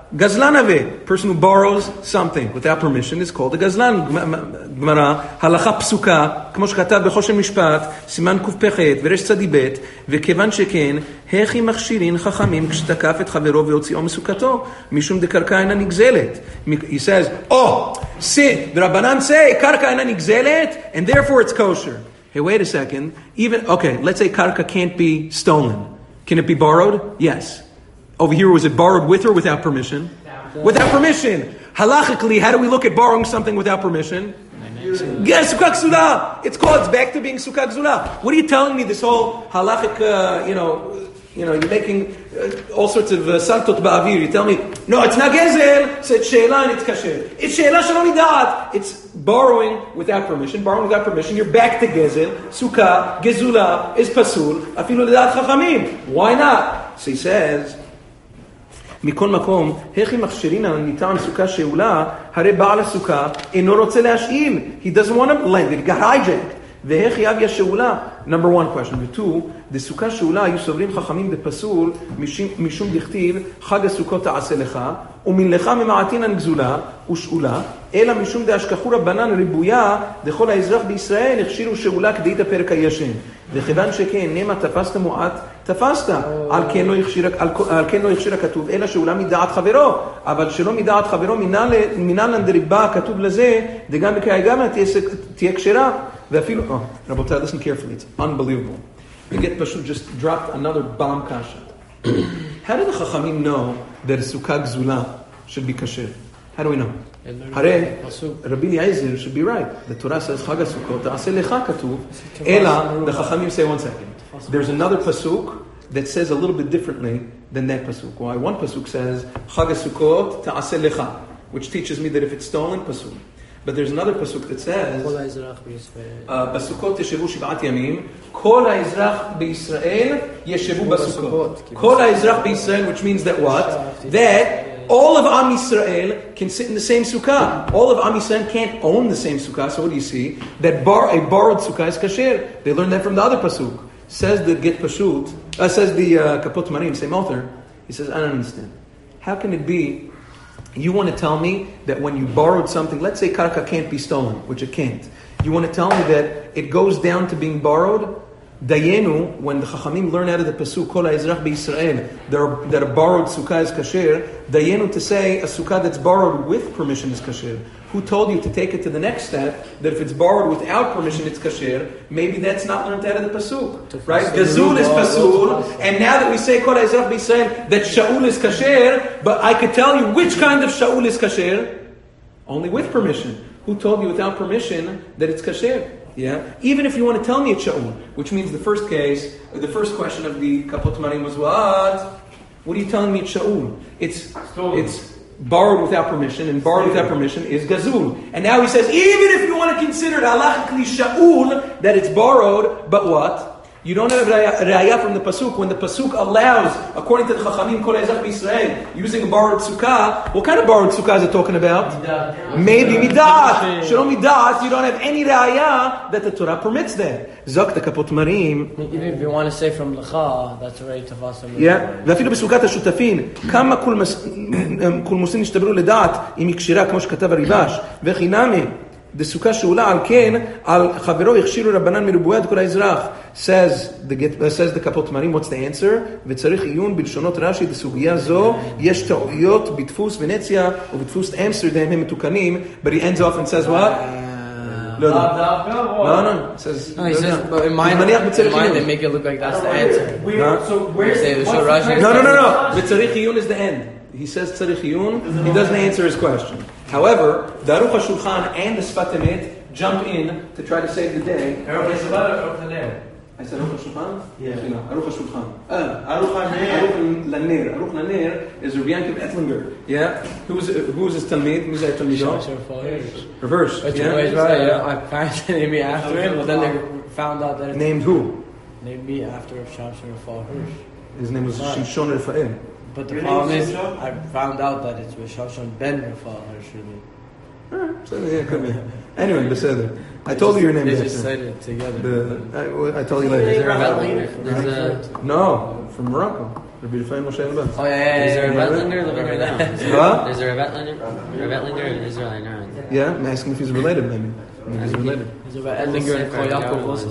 Gazlan of it. Person who borrows something without permission is called a gazlan. Gemara, halacha psuka, כמו שכתב בחושן משפט, סימן קפ"ח ורש צדי ב' וכיוון שכן, הכי מכשירין חכמים כשתקף את חברו והוציאו מסוכתו, משום דקרקע אינה נגזלת. He says, oh, see, the Rabbanan say, karka אינה נגזלת, and therefore it's kosher. Hey, wait a second. Even, okay, let's say karka can't be stolen. Can it be borrowed? Yes. Over here, was it borrowed with or without permission? Without permission. Halachically, how do we look at borrowing something without permission? Yes, sukkah gzula. It's called, it's back to being sukkah gzula. What are you telling me, this whole halachic, uh, you know, you know, you're making uh, all sorts of saltot ba'avir. You tell me, no, it's not gezel, so it's she'ela and it's kasher. It's she'ela shalom idat. It's borrowing without permission. Borrowing without permission, you're back to gezel. Sukkah, gezula, is pasul. Afilu ledat chachamim. Why not? So he says, מכל מקום, הכי מכשירין על ניתן סוכה שאולה, הרי בעל הסוכה אינו רוצה להשאיל. He doesn't want to lend it, got hijacked. והכי אביה שאולה, number one question. ו-two, דסוכה שאולה היו סוברים חכמים בפסול, משום דכתיב, חג הסוכות תעשה לך, ומלך ממעטינן גזולה ושאולה, אלא משום דהשכחו רבנן ריבויה, דכל האזרח בישראל הכשירו שאולה כדי את הפרק הישן. וכיוון שכן, נמה תפסת מועט, תפסת, על כן לא הכשיר, על כן לא הכשיר הכתוב, אלא שאולה מדעת חברו, אבל שלא מדעת חברו, מנהלן דריבה כתוב לזה, דגם בקייגמה תהיה כשרה, ואפילו, oh, רבותיי, listen carefully, it's unbelievable. You get Pashut just dropped another bomb kasha. How do the Chachamim know that a sukkah gzula should be kasher? How do we know? Hare, Rabbi Eliezer should be right. The Torah says, Chag HaSukkot, ta'aseh lecha katuv. Ela, the Chachamim say, one second. There's another pasuk that says a little bit differently than that pasuk. Why? One pasuk says, Chag HaSukkot, ta'aseh lecha, which teaches me that if it's stolen, pasuk. But there's another pasuk that says, Basukot yeshevu shiv'at yamim, Kol ha'ezrach b'Yisrael yeshevu basukot. Kol ha'ezrach b'Yisrael, which means that what? That all of Am Yisrael can sit in the same sukkah. All of Am Yisrael can't own the same sukkah. So what do you see? That bar, a borrowed sukkah is kasher. They learned that from the other pasuk. Says the Get Pashut, uh, says the uh, Kapot Marim, same author. He says, I don't understand. How can it be? You want to tell me that when you borrowed something, let's say karka can't be stolen, which it can't. You want to tell me that it goes down to being borrowed? Dayenu, when the Chachamim learn out of the pasuk, Kol ha'ezrach b'Yisrael, that a borrowed sukkah is kasher, Dayenu to say a sukkah that's borrowed with permission is kasher. Who told you to take it to the next step, that if it's borrowed without permission it's kasher? Maybe that's not learned out of the pasuk. Right? Gazul is pasul, and now that we say Kol ha'ezrach b'Yisrael, that Shaul is kasher, but I could tell you which kind of Shaul is kasher? Only with permission. Who told you without permission that it's kasher? Yeah, even if you want to tell me it's Shaul, which means the first case, the first question of the Kapot Marim was what? What are you telling me it's Shaul? It's Stolen. It's borrowed without permission, and borrowed without permission is Gazul. And now he says, even if you want to consider it halachically Shaul, that it's borrowed, but what? You don't have raya from the pasuk. When the pasuk allows, according to the Chachamim, Kol ha'ezrach b'Yisrael, using a borrowed sukkah, what kind of borrowed sukkah is it talking about? Midat. Maybe midat. Shalom midat. You don't have any raya that the Torah permits that. Zok the Kapot Marim. Even if you want to say from lecha, that's already tafas. Yeah. ואפילו בסוכת השותפין, כמה קולמוסין השתברו לדעת אם היא כשרה כמו שכתב הריבש, וכי נמי. The sukkah she'ula al ken al chavero yechshiru rabbanan mirubuad kol ha'ezrach. Says the uh, says the Kapot Marim. What's the answer? V'tzarich iyun bilshonot Rashi d'sugya zo yesh ta'uyot b'tfus Venezia or b'tfus Amsterdam hem metukanim. But he ends off and says what? Uh, no, no, no. It says no. He says, but in mind, in mind they make it look like that's the answer. Huh? So where's the Rashi? No, no, no, no. V'tzarich iyun is the end. He says tzarich iyun. He doesn't answer his question. However, the Aruch HaShulchan and the Sfat Emet jump in to try to save the day. I said Aruch HaShulchan? Yeah. Aruch HaShulchan. Aruch Laner. Aruch Laner is a Yankiv Ettlinger. Yeah? Who's who's his Talmid? Who's that Talmid? Reverse. That's yeah? right. Yeah. I found the name me after him, but then they found out that it's named who? Named me after Shamshon Raphael Hirsch. His name was Shimshon Raphael. But the Your problem is, I found out that it's with Shoshan ben Raphael Hirsch. So, yeah, could be. Anyway, beseder. I told you your name. They back just then. said it together. The, I, I told you Is later. there a Vetlander? There's a, No, from Morocco. Rabbi Rafai Moshe Elbaz. Oh yeah, yeah, is yeah. there a yeah. Vetlander living right now? Huh? Is there a Vetlander? A Vetlander in Israel, I know. Yeah, I'm asking if he's related, maybe. Maybe he's related. Is there a Vetlander in Kol Yaakov also?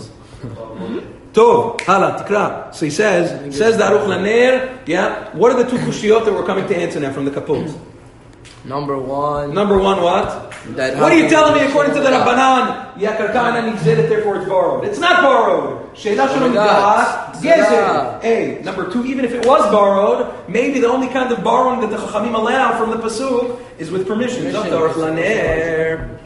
Tov, hala, tikra. So he says, says the Aruch Laner, yeah, what are the two kushiyot that we're coming to answer now from the kaput? Number one. Number one, what? That What are you telling me according to the Rabbanan? Ya karka and nigzelet, therefore it's borrowed. It's not borrowed. Sheila shalom midat, gezel. A. Number two, even if it was borrowed, maybe the only kind of borrowing that the Chachamim allow from the pasuk is with permission. Zot Aruch Laner.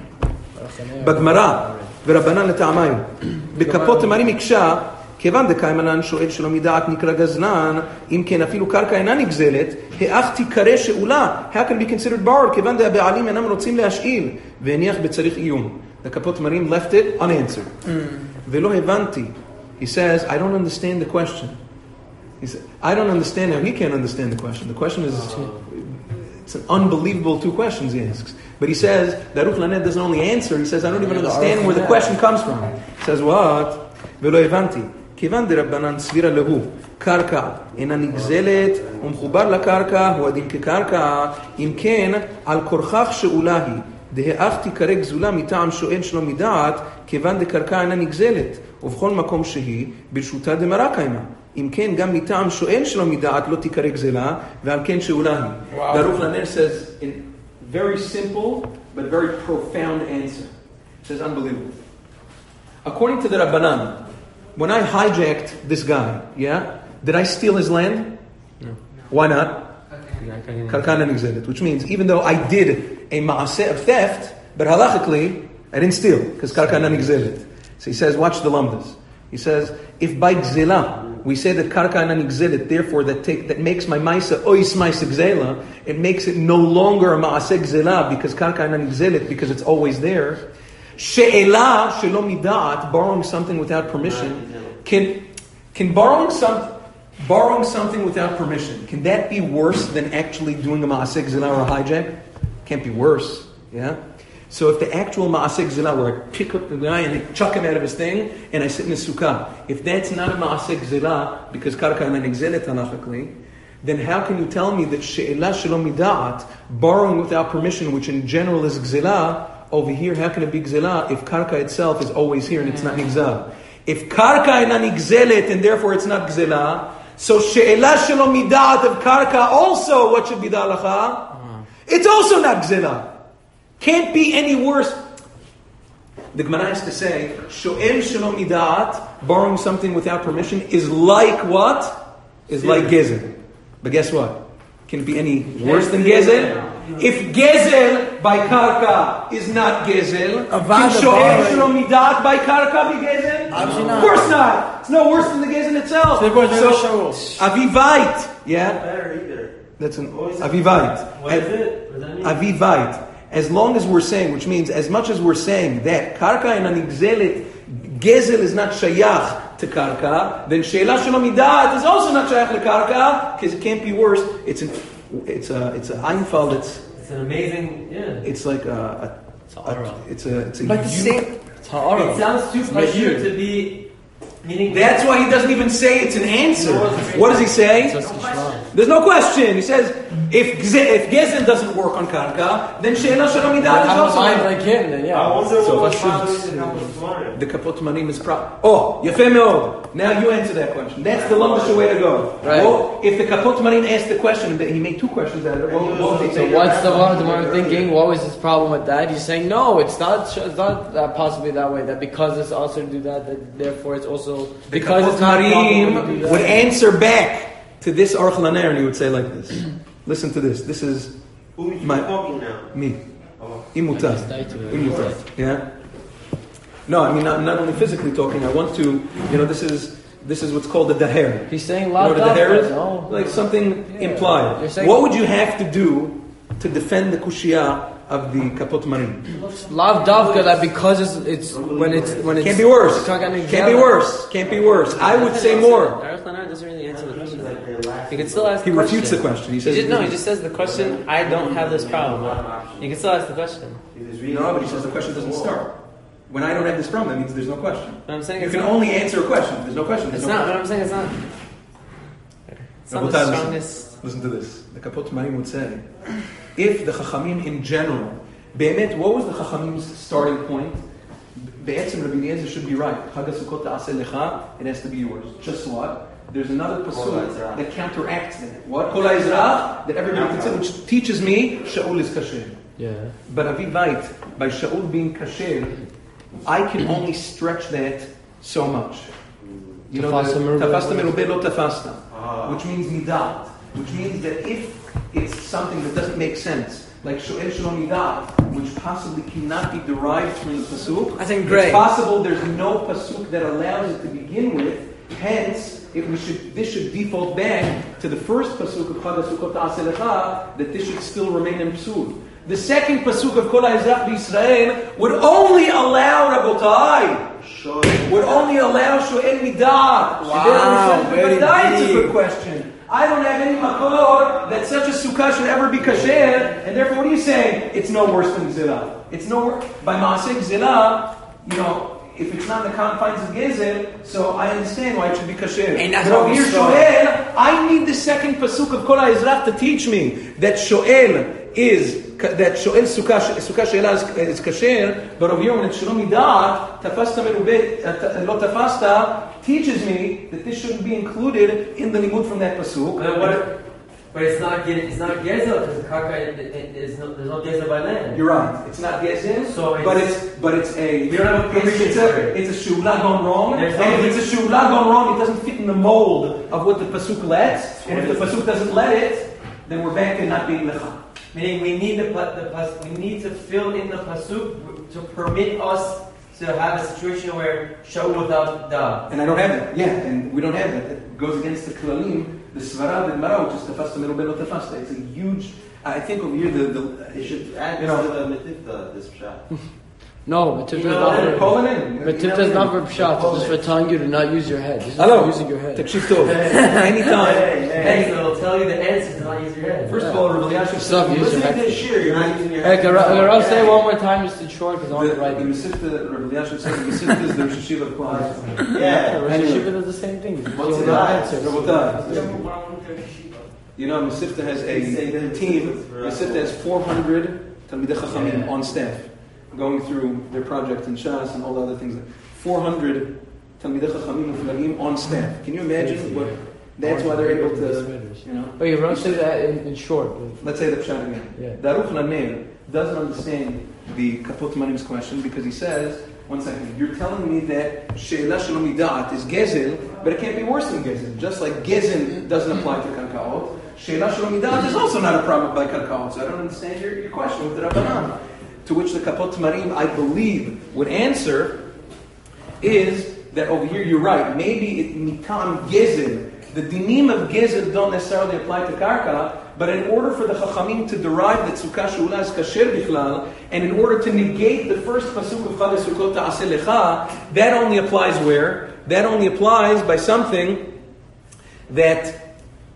בגמרא, ורבנן לטעמיים, בכפות תמרים הקשה, כיוון דקיימנן שואל שלא מדעת נקרא גזלן, אם כן אפילו קרקע אינה נגזלת, האך תיקרא שאולה, how can be considered borrowed, כיוון דהבעלים אינם רוצים להשאיל, והניח בצריך עיון. The kapot tamarim left it unanswered. ולא הבנתי. He says, I don't understand the question. He said, I don't understand how he can't understand the question. The question is, it's an unbelievable two questions he asks. But he says, that Aruch Laner doesn't only answer, he says, I don't even understand where the question comes from. He says, what? ולא הבנתי. כיוון דרבנן סבירה להו, קרקע אינה נגזלת ומחובר לקרקע, הוא הדין כקרקע, אם כן, על כורכך שאולה היא, דהאך תיקרא גזולה מטעם שואל שלא מדעת, כיוון דקרקע אינה נגזלת, ובכל מקום שהיא, ברשותה דמרה קיימה. אם כן, גם מטעם שואל שלא מדעת לא תיקרא גזלה, ועל כן שאולה היא. The Aruch Laner says, in very simple, but very profound answer. It says, unbelievable. According to the Rabbanan, when I hijacked this guy, yeah, did I steal his land? No. Why not? Karkana nigzelet, which means even though I did a maaseh of theft, but halachically, I didn't steal, because karkana nigzelet. So he says, watch the lamdas. He says, if by gzela, we say that karkana nigzelet, therefore that take, that makes my maisa ois maisa gzela, it makes it no longer a maaseh gzela, because karkana nigzelet, because it's always there. She'ela shelo midat, borrowing something without permission, can can borrowing some borrowing something without permission, can that be worse than actually doing a ma'aseh gzela or a hijack? Can't be worse, yeah. So if the actual ma'aseh gzela, where I pick up the guy and I chuck him out of his thing and I sit in his sukkah, if that's not a ma'aseh gzela because karka and nigzelet halachically, then how can you tell me that she'ela shelo midat, borrowing without permission, which in general is gzela, over here, how can it be gzela if karka itself is always here and it's not nigzal? If karka is not nigzelet and therefore it's not gzela, so she'ela shelo midat of karka also, what should be the halacha? It's also not gzela. Can't be any worse. The Gemara has to say, sho'el shelo midat, borrowing something without permission, is like what? Is like gezel. But guess what? Can it be any worse than gezel? If gezel by karka is not gezel, can sho'el shelo midat by karka be gezel? Of course not. It's no worse than the gezel itself. So, avivait, yeah? That's an avivait. What is it? What does that mean? Avivait. As long as we're saying, which means as much as we're saying that karka and anigzelet, gezel is not shayach to karka, then she'ela shelo midat is also not shayach to karka, because it can't be worse. It's an It's a it's a Einfeld. It's It's an amazing, yeah. it's like a, a, a it's a it's a But the u- same. It sounds too pressure to be meaning. That's why he doesn't even say it's an answer. What does he say? There's no question. He says if gze- if gezel doesn't work on karka, then she'ela shelo midat is Have a also mind not. like him, then I yeah. wonder So what was Pashut- found and how was smarter. The kapot manim is pro. Oh, yefeh meod. Now you answer that question. That's the longest way to go. Right. Well, if the kapot manim asked the question, he made two questions out of it. What, what would they So say? what's the one the one thinking? What was his problem with that? He's saying no, it's not. It's not that possibly that way. That because it's also to do that, that therefore it's also The because kapot it's not possible to do marim that. would answer back to this Aruch Laner, and he would say like this. Listen to this. This is Who is My- talking now? me. Oh. Imutar. Imutar. Yeah. No, I mean not, not only physically talking. I want to, you know, this is this is what's called a daher. He's saying You know loud what a daher is? no. Like something Yeah. implied. You're saying- What would you have to do to defend the kushia of the kapot marim? Lav davka that because it's, it's when it's when it's Can't be worse. it's not gonna Can't be worse. Can't be worse. I would say more. Aruch Laner doesn't really answer the question. You can still ask He the question. refutes the question. He He says just, no, he just says the question, I don't have this problem. You can still ask the question. There's really No, but he says the question doesn't start. When I don't have this problem, that means there's no question. But I'm saying You it's can not, only answer a question. If there's no question. There's it's no not. But question. I'm saying it's not. It's not Rabotai, the listen. strongest. Listen to this. The Kapot Marim would say, if the Chachamim in general, Be'emet, what was the Chachamim's starting point? Be'etzim Rabbi Eliezer should be right. Chag HaSukkot ta'aseh lecha, it has to be yours. Just what? There's another pasuk that counteracts that. What? Kol ha'ezrach, that everybody can say, which teaches me Shaul is kasher. Yeah. But Avi Vait, by Shaul being kasher, I can only stretch that so much. You know, Tafasta merubah. tafasta merubah lo tafasta, which means midat, which means that if it's something that doesn't make sense, like shoel shalom midat, which possibly cannot be derived from the pasuk, I think great. it's possible there's no pasuk that allows it to begin with. Hence, if we should, this should default back to the first pasuk of Chag HaSukkot ta'aseh lecha, that this should still remain in psul. The second pasuk of Kol ha'ezrach b'Yisrael would only allow Rabotai. Would only allow Shoel Midat. Wow, very It's a deep. good question. I don't have any makor that such a sukkah should ever be kasher, and therefore, what are you saying? It's no worse than Gzilah. It's no worse. By Maaseh Gzilah, you know, if it's not in the confines of Gezel, so I understand why it should be kasher. And that's but what over we here, saw. Shoel, I need the second pasuk of Kol ha'ezrach to teach me that Shoel is that Shoel Sukkah Sukkah She'ela is, is kasher, but over here when it's Shalom Midat, Tafasta Merubah Lo Tafasta teaches me that this shouldn't be included in the limud from that pasuk. But what? But it's not. ge- It's not gezel because the karka it- it- is no. There's no gezel by land. You're right. It's not gezin, So but it's- it's but it's a We don't have a it's, permission it's for a it. it's a shula gone wrong. There's And no- if it's a shula gone wrong, it doesn't fit in the mold of what the pasuk lets. And if the pasuk doesn't let it, then we're back to not being lecha. Meaning we need the pa- the pas- we need to fill in the pasuk to permit us to have a situation where Shaul without da. And I don't have that. Yeah, and we don't have that. It goes against the klalim, the svara, the mara, which is tafasta middle beno tafasta. It's a huge. I think over here the the You should add You this know. to the mitzvah, this shot. No, but Tifta is You know, not they're for. calling in. But Tifta is not for pshat. It's just for telling you to not use your head. This is Hello. for using your head. Takshiv tov. Anytime. Hey, so it'll tell you the answer to not use your head. First of all, Rabbi Yashiv Stop says, using Listen your to head. this shir, you're not using your Hey, head. can I- can I say one more time just to short because I want the, to the write it. Mesivta, Rabbi Yashiv says, the Mesivta is the Rosh Hashiva of Klal. Yeah. And Shiva does the same thing. What's You it don't like? answer. Rabotai. You know, Mesivta has a team. Mesivta has four hundred Talmidei Chachamim on staff, going through their project in Shas and all the other things. four hundred Talmidei Chachamim Uflagim on staff. Can you imagine what? That's why they're able to, you know. Okay, we're going to say that in, in short. Let's say the pshat again. Yeah. Daruch Nameir doesn't understand the Kapot Marim's question because he says, one second, you're telling me that She'ela Shalom Midat is Gezel, but it can't be worse than Gezel. Just like Gezel doesn't apply to Karkaot, She'ela Shalom Midat is also not a problem by Karkaot. So I don't understand your, your question with the Rabbanan. To which the Kapot Marim, I believe, would answer is that over here you're right. Maybe it mitam Gezel. The dinim of Gezel don't necessarily apply to Karka, but in order for the Chachamim to derive that Sukkah She'ula is Kasher Bichlal, and in order to negate the first pasuk of Chag HaSukkot Ta'aseh Lecha, that only applies where? That only applies by something that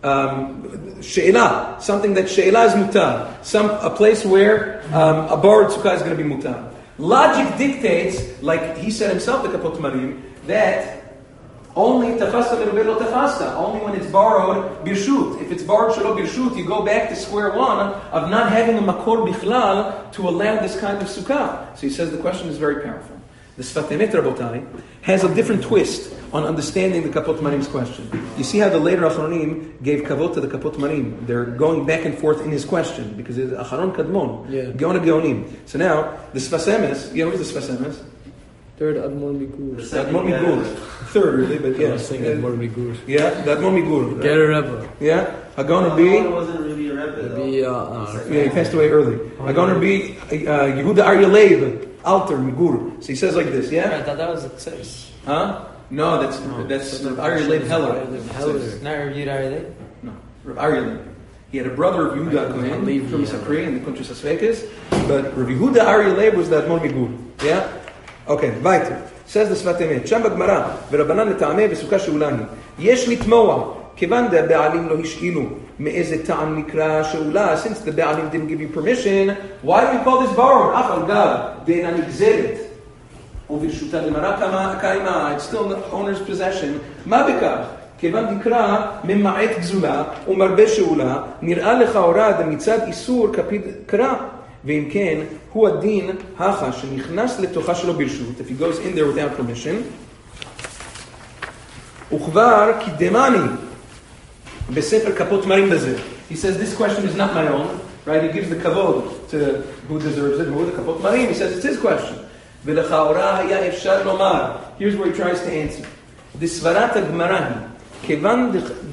um, She'ela, something that She'ela is mutar, some a place where um, a borrowed Sukkah is going to be mutar. Logic dictates, like he said himself, the Kapot Marim, that only tafasta merubah lo tafasta. Only when it's borrowed birshut. If it's borrowed shelo birshut, you go back to square one of not having a makor bichlal to allow this kind of sukkah. So he says the question is very powerful. The Sfat Emet Rabotai has a different twist on understanding the Kapot Marim's question. You see how the later Achronim gave kavod to the Kapot Marim. They're going back and forth in his question because it's Acharon Kadmon, Yeah. Geon Geonim. So now the Sfas Emes, you know who's the Sfas Emes? Third, Admon Migur. Admon Migur. Third, really, but I yeah. was saying Admon Migur. Yeah, the Admon Migur. Get a rebbe. Yeah, Hagon He Rabbi. wasn't really a rebbe, though. Be, uh, uh, Yeah, he passed away early. Hagon Rabbi uh, Yehuda Aryeh Leib Alter Migur. So he says like this. I Yeah, thought that was a six. huh? No, that's that's Aryeh Leib Heller. Heller. Not reviewed already. No, Rav Aryeh Leib. He had a brother of Yehuda Kohen Leib, from yeah. Sakri and the Kuntrus Asvekis, but Rav Yehuda Aryeh Leib was the Admon Migur. Yeah. Okay, weiter. Says the Sfat Emet. Sham b'Gemara v'Rabbanan l'ta'ameh v'Sukkah she'ula hi. Yesh litmoa כיוון דבעלים לא השאילו מאיזה טעם נקרא שאולה, since the בעלים didn't give you permission, why do we call this borrowed? אף על גב דאינה נגזלת. וברשותה למראה קיימה, it's still in the owner's possession. מה בכך? כיוון דקרא ממעט גזולה ומרבה שאולה, נראה לך הורד מצד איסור כפיד קרא. ואם כן, הוא הדין הכה שנכנס לתוכה שלו ברשות, if he goes in there without permission, וכבר קידמני בספר כפות מרים בזה. He says this question is not my own, right? He gives the kavod to who deserves it, who the כפות מרים, he says it's his question. ולכאורה היה אפשר לומר, here's where he tries to answer. דסברת הגמרא היא, כיוון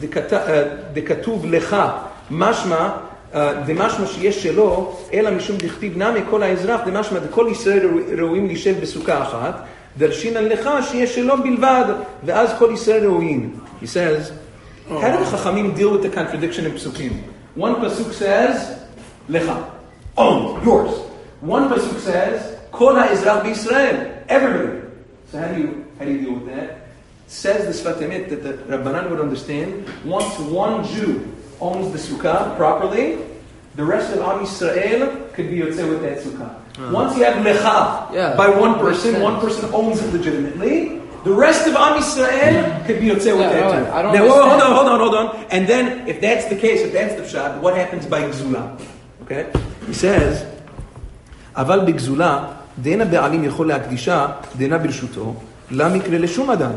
דכתוב לך משמע, דמשמע שיש שלו, אלא משום דכתיב נמי כל האזרח, דמשמע דכל ישראל ראויים להישב בסוכה אחת, דרשינן לך שיש שלו בלבד, ואז כל ישראל ראויים. He says, how do the Chachamim deal with the contradiction in Pesukim? One Pasuk says, lecha, owned, yours. One Pasuk says, kol ha'ezrach b'Yisrael, everybody. So how do you how do you deal with that? Says the Sfat Emet that the Rabbanan would understand, once one Jew owns the sukkah properly, the rest of Am Yisrael could be yotzeh with that sukkah. Uh-huh. Once you have lecha yeah, by one person, one person owns it legitimately, the rest of Am Yisrael could be yotzeh with yeah, that right. too. I don't now, understand. hold on, hold on, hold on. And then, if that's the case, if that's the pshat, what happens by gzula? Okay? He says, אבל בגזולה, דאין הבעלים יכול להקדישה, דאינה ברשותו, לא מקרה לשום אדם.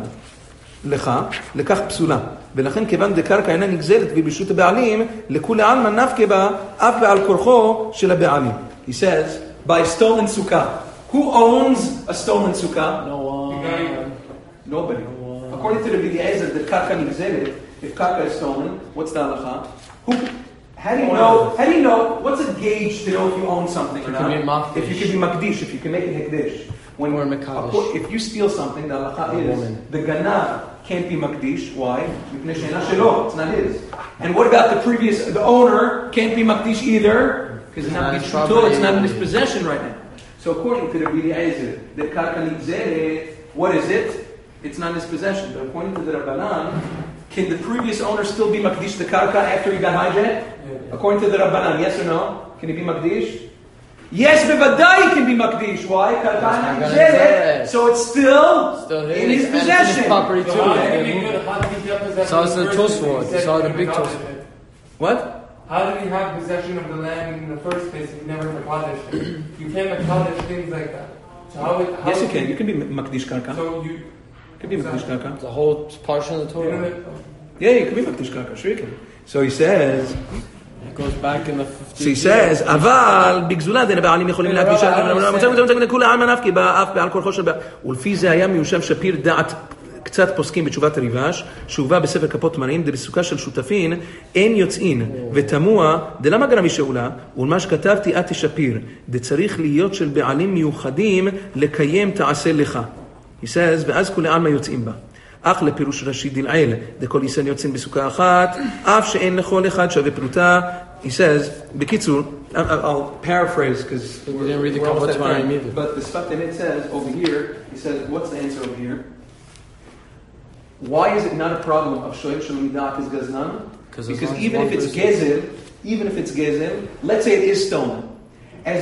לך, לכך פסולה. ולכן כיוון דקרקע אינה נגזלת וברשות הבעלים, לכולי עלמא נפקא בה, אף בעל כורחו של הבעלים. He says, by stolen sukkah. Who owns a stolen sukkah? No one. Nobody. According to the Eliezer, the karka nigzelet, if karka is stolen, what's the halacha? Who? How do you know? How do you know? What's a gauge to know if you own something or You not? can be makdish. If you can be makdish, if you can make it hekdesh. When Or mekadosh. acco- if you steal something, the halacha A is woman. the ganav can't be makdish. Why? Mipnei she'ena shelo. It's not his. And what about the previous? The owner can't be makdish either because it's not It's his not shuto. It's property. not in his possession right now. So according to the Eliezer, the karka nigzelet, what is it? It's not in his possession. But according to the Rabbanan, can the previous owner still be makdish the karka after he got hijacked? According to the Rabbanan, yes or no? Can he be makdish? Yes, bevadai can be makdish. Why? Karka not gonna nigzelet. So it's still, Still in his and it's possession. his property too. So how did he get- how did he get possession So it's of the first Tosfot. if he It's said all he the big never Tosfot. coveted it? What? How did he have possession of the land in the first place if he never Makadesh it? You can't Makadesh things like that. So how, would- how Yes, you would can. You can be makdish karka. So you... You can be makdish karka. It's a whole portion of the you know Torah. that- Yeah, you can be makdish karka. Sure you can. So he says. It goes back in the fifties. So he says, אבל בגזולה דין הבעלים יכולים להקדישה, כולי עלמא נפקא בה, אף בעל כורחו של בעל. ולפי זה היה מיושב שפיר דעת קצת פוסקים בתשובת הריבש, שהובא בספר כפות מרים, דלסוכה של שותפין, אין יוצאין, ותמוה, דלמה גרם משאולה, ולמה שכתבתי את שפיר, דצריך להיות של בעלים מיוחדים, לקיים תעשה לך. He says, ואז כולי עלמא יוצאים בה. אך לפירוש רש"י דלעיל, דכל ישראל יוצאים בסוכה אחת, אף שאין לכל אחד שווה פרוטה. He says, בקיצור, I'll paraphrase because We didn't read the Kavod Tvarim either. but the Sfat Emet says over here, he says, what's the answer over here? Why is it not a problem of shoel shel midat is gazlan? Because as Because long as even one if it's person- gezel, even if it's gezel, let's say it is stolen. As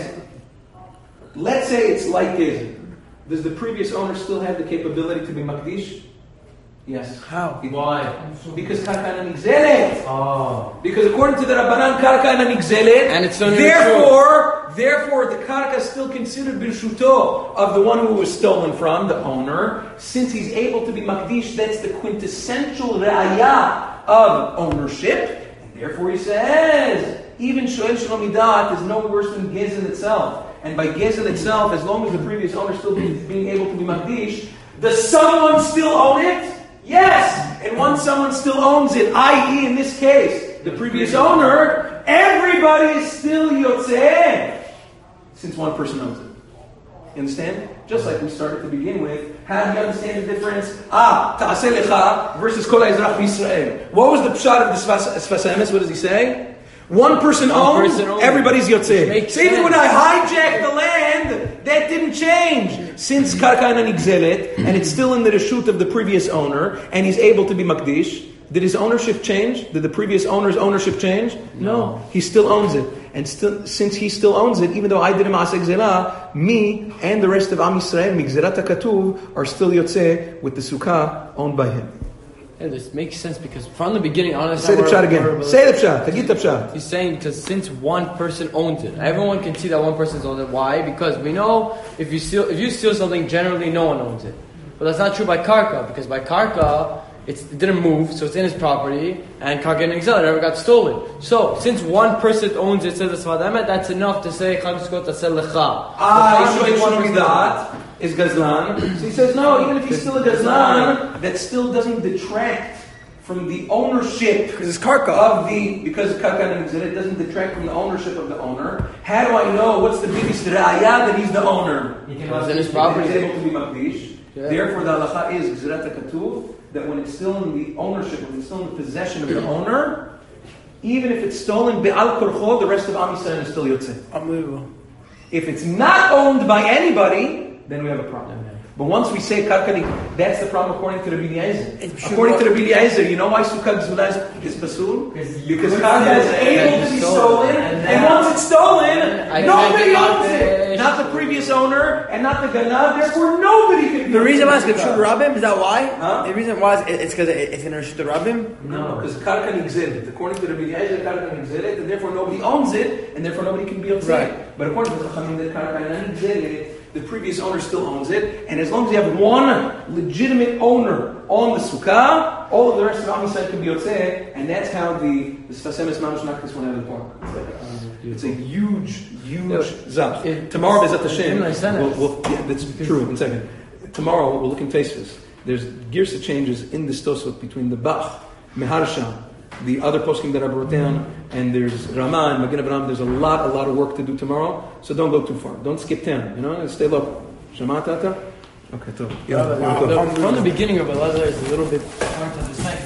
let's say it's like gezel. Does the previous owner still have the capability to be makdish? Yes. How? Why? Because karka na nigzelet. Oh. Because according to the Rabbanan, karka na nigzelet. And it's only therefore, therefore, the karka is still considered birshuto of the one who was stolen from, the owner. Since he's able to be makdish, that's the quintessential ra'ayah of ownership. And therefore, he says, even shoel shel midat is no worse than gezel itself. And by gezel itself, as long as the previous owner still be, being able to be makdish, does someone still own it? Yes! And once someone still owns it, that is in this case, the previous owner, everybody is still yotzeh, since one person owns it. You understand? Just like we started to begin with, how do you understand the difference? Ah, ta'aseh lecha versus kol ha'ezrach b'Yisrael. What was the pshat of the Sfas Emes? What does he say? One person One owns, person owns. everybody's yotzeh. Makes So even sense. when I hijacked the land, that didn't change. Since karka na nigzelet, and it's still in the reshut of the previous owner, and he's able to be makdish, Did his ownership change? Did the previous owner's ownership change? No. He still owns it. And still, since he still owns it, even though I did a Maaseh Gzela, me and the rest of Am Yisrael, Migzerat HaKatuv, are still Yotzeh with the Sukkah owned by him. And this makes sense because from the beginning, honestly, say the pshat again. Say the pshat. Tagit the pshat. He's saying because since one person owns it, everyone can see that one person's owns it. Why? Because we know if you steal, if you steal something, generally no one owns it. But that's not true by karka, because by karka, it's, it didn't move, so it's in his property, and karka and exile never got stolen. So since one person owns it, says the Sfad Emet, that's enough to say Chag Sukkot Aseh Lecha. Ah, he one of that is Gazlan. So he says, no, even if he's still a Gazlan, that still doesn't detract from the ownership because it's karka of the because karka and exile, it doesn't detract from the ownership of the owner. How do I know what's the biggest raya that he's the owner? Because in his property. He's able to be makdish. Yeah. Therefore, the halacha is Gzerat HaKatuv, that when it's still in the ownership, when it's still in the possession of the owner, even if it's stolen be'al korcho, the rest of Am Yisrael is still yotzeh. Unbelievable. If it's not owned by anybody, then we have a problem. But once we say karkani, that's the problem according to Rabbi Eliezer. According to Rabbi Eliezer, you know why Sukkah Gzula is pasul? Because karka is able to be stolen, and once it's stolen, nobody owns it. Not the previous owner, and not the ganav. Therefore, nobody can. The reason why it's Reshut Rabbim is that why? Huh? The reason why is it's because it's in Reshut Rabbim. No, because karka exiled. According to Rabbi Eliezer, karka exiled, and therefore nobody owns it, and therefore nobody can be outside. Right. But according to the Chachamim, that karka exiled, the previous owner still owns it, and as long as you have one legitimate owner on the sukkah, all of the rest of Am Yisrael can be yotzeh, and that's how the the Sfas Emes Mamash knocked this one out of the park. It's, like a, it's a huge, huge zap. Tomorrow, Bezat Hashem, we'll, we'll, yeah, that's true. One second. Tomorrow we'll look in Tosfos. There's girsa changes in this Tosfot between the Bach, Meharsha, the other poskim that I brought down, and there's Rama and Magen Avraham. There's a lot, a lot of work to do tomorrow, so don't go too far. Don't skip ten, you know, stay low. Shema tata? Okay, so. Yeah, from the beginning of Elazar is a little bit hard to understand.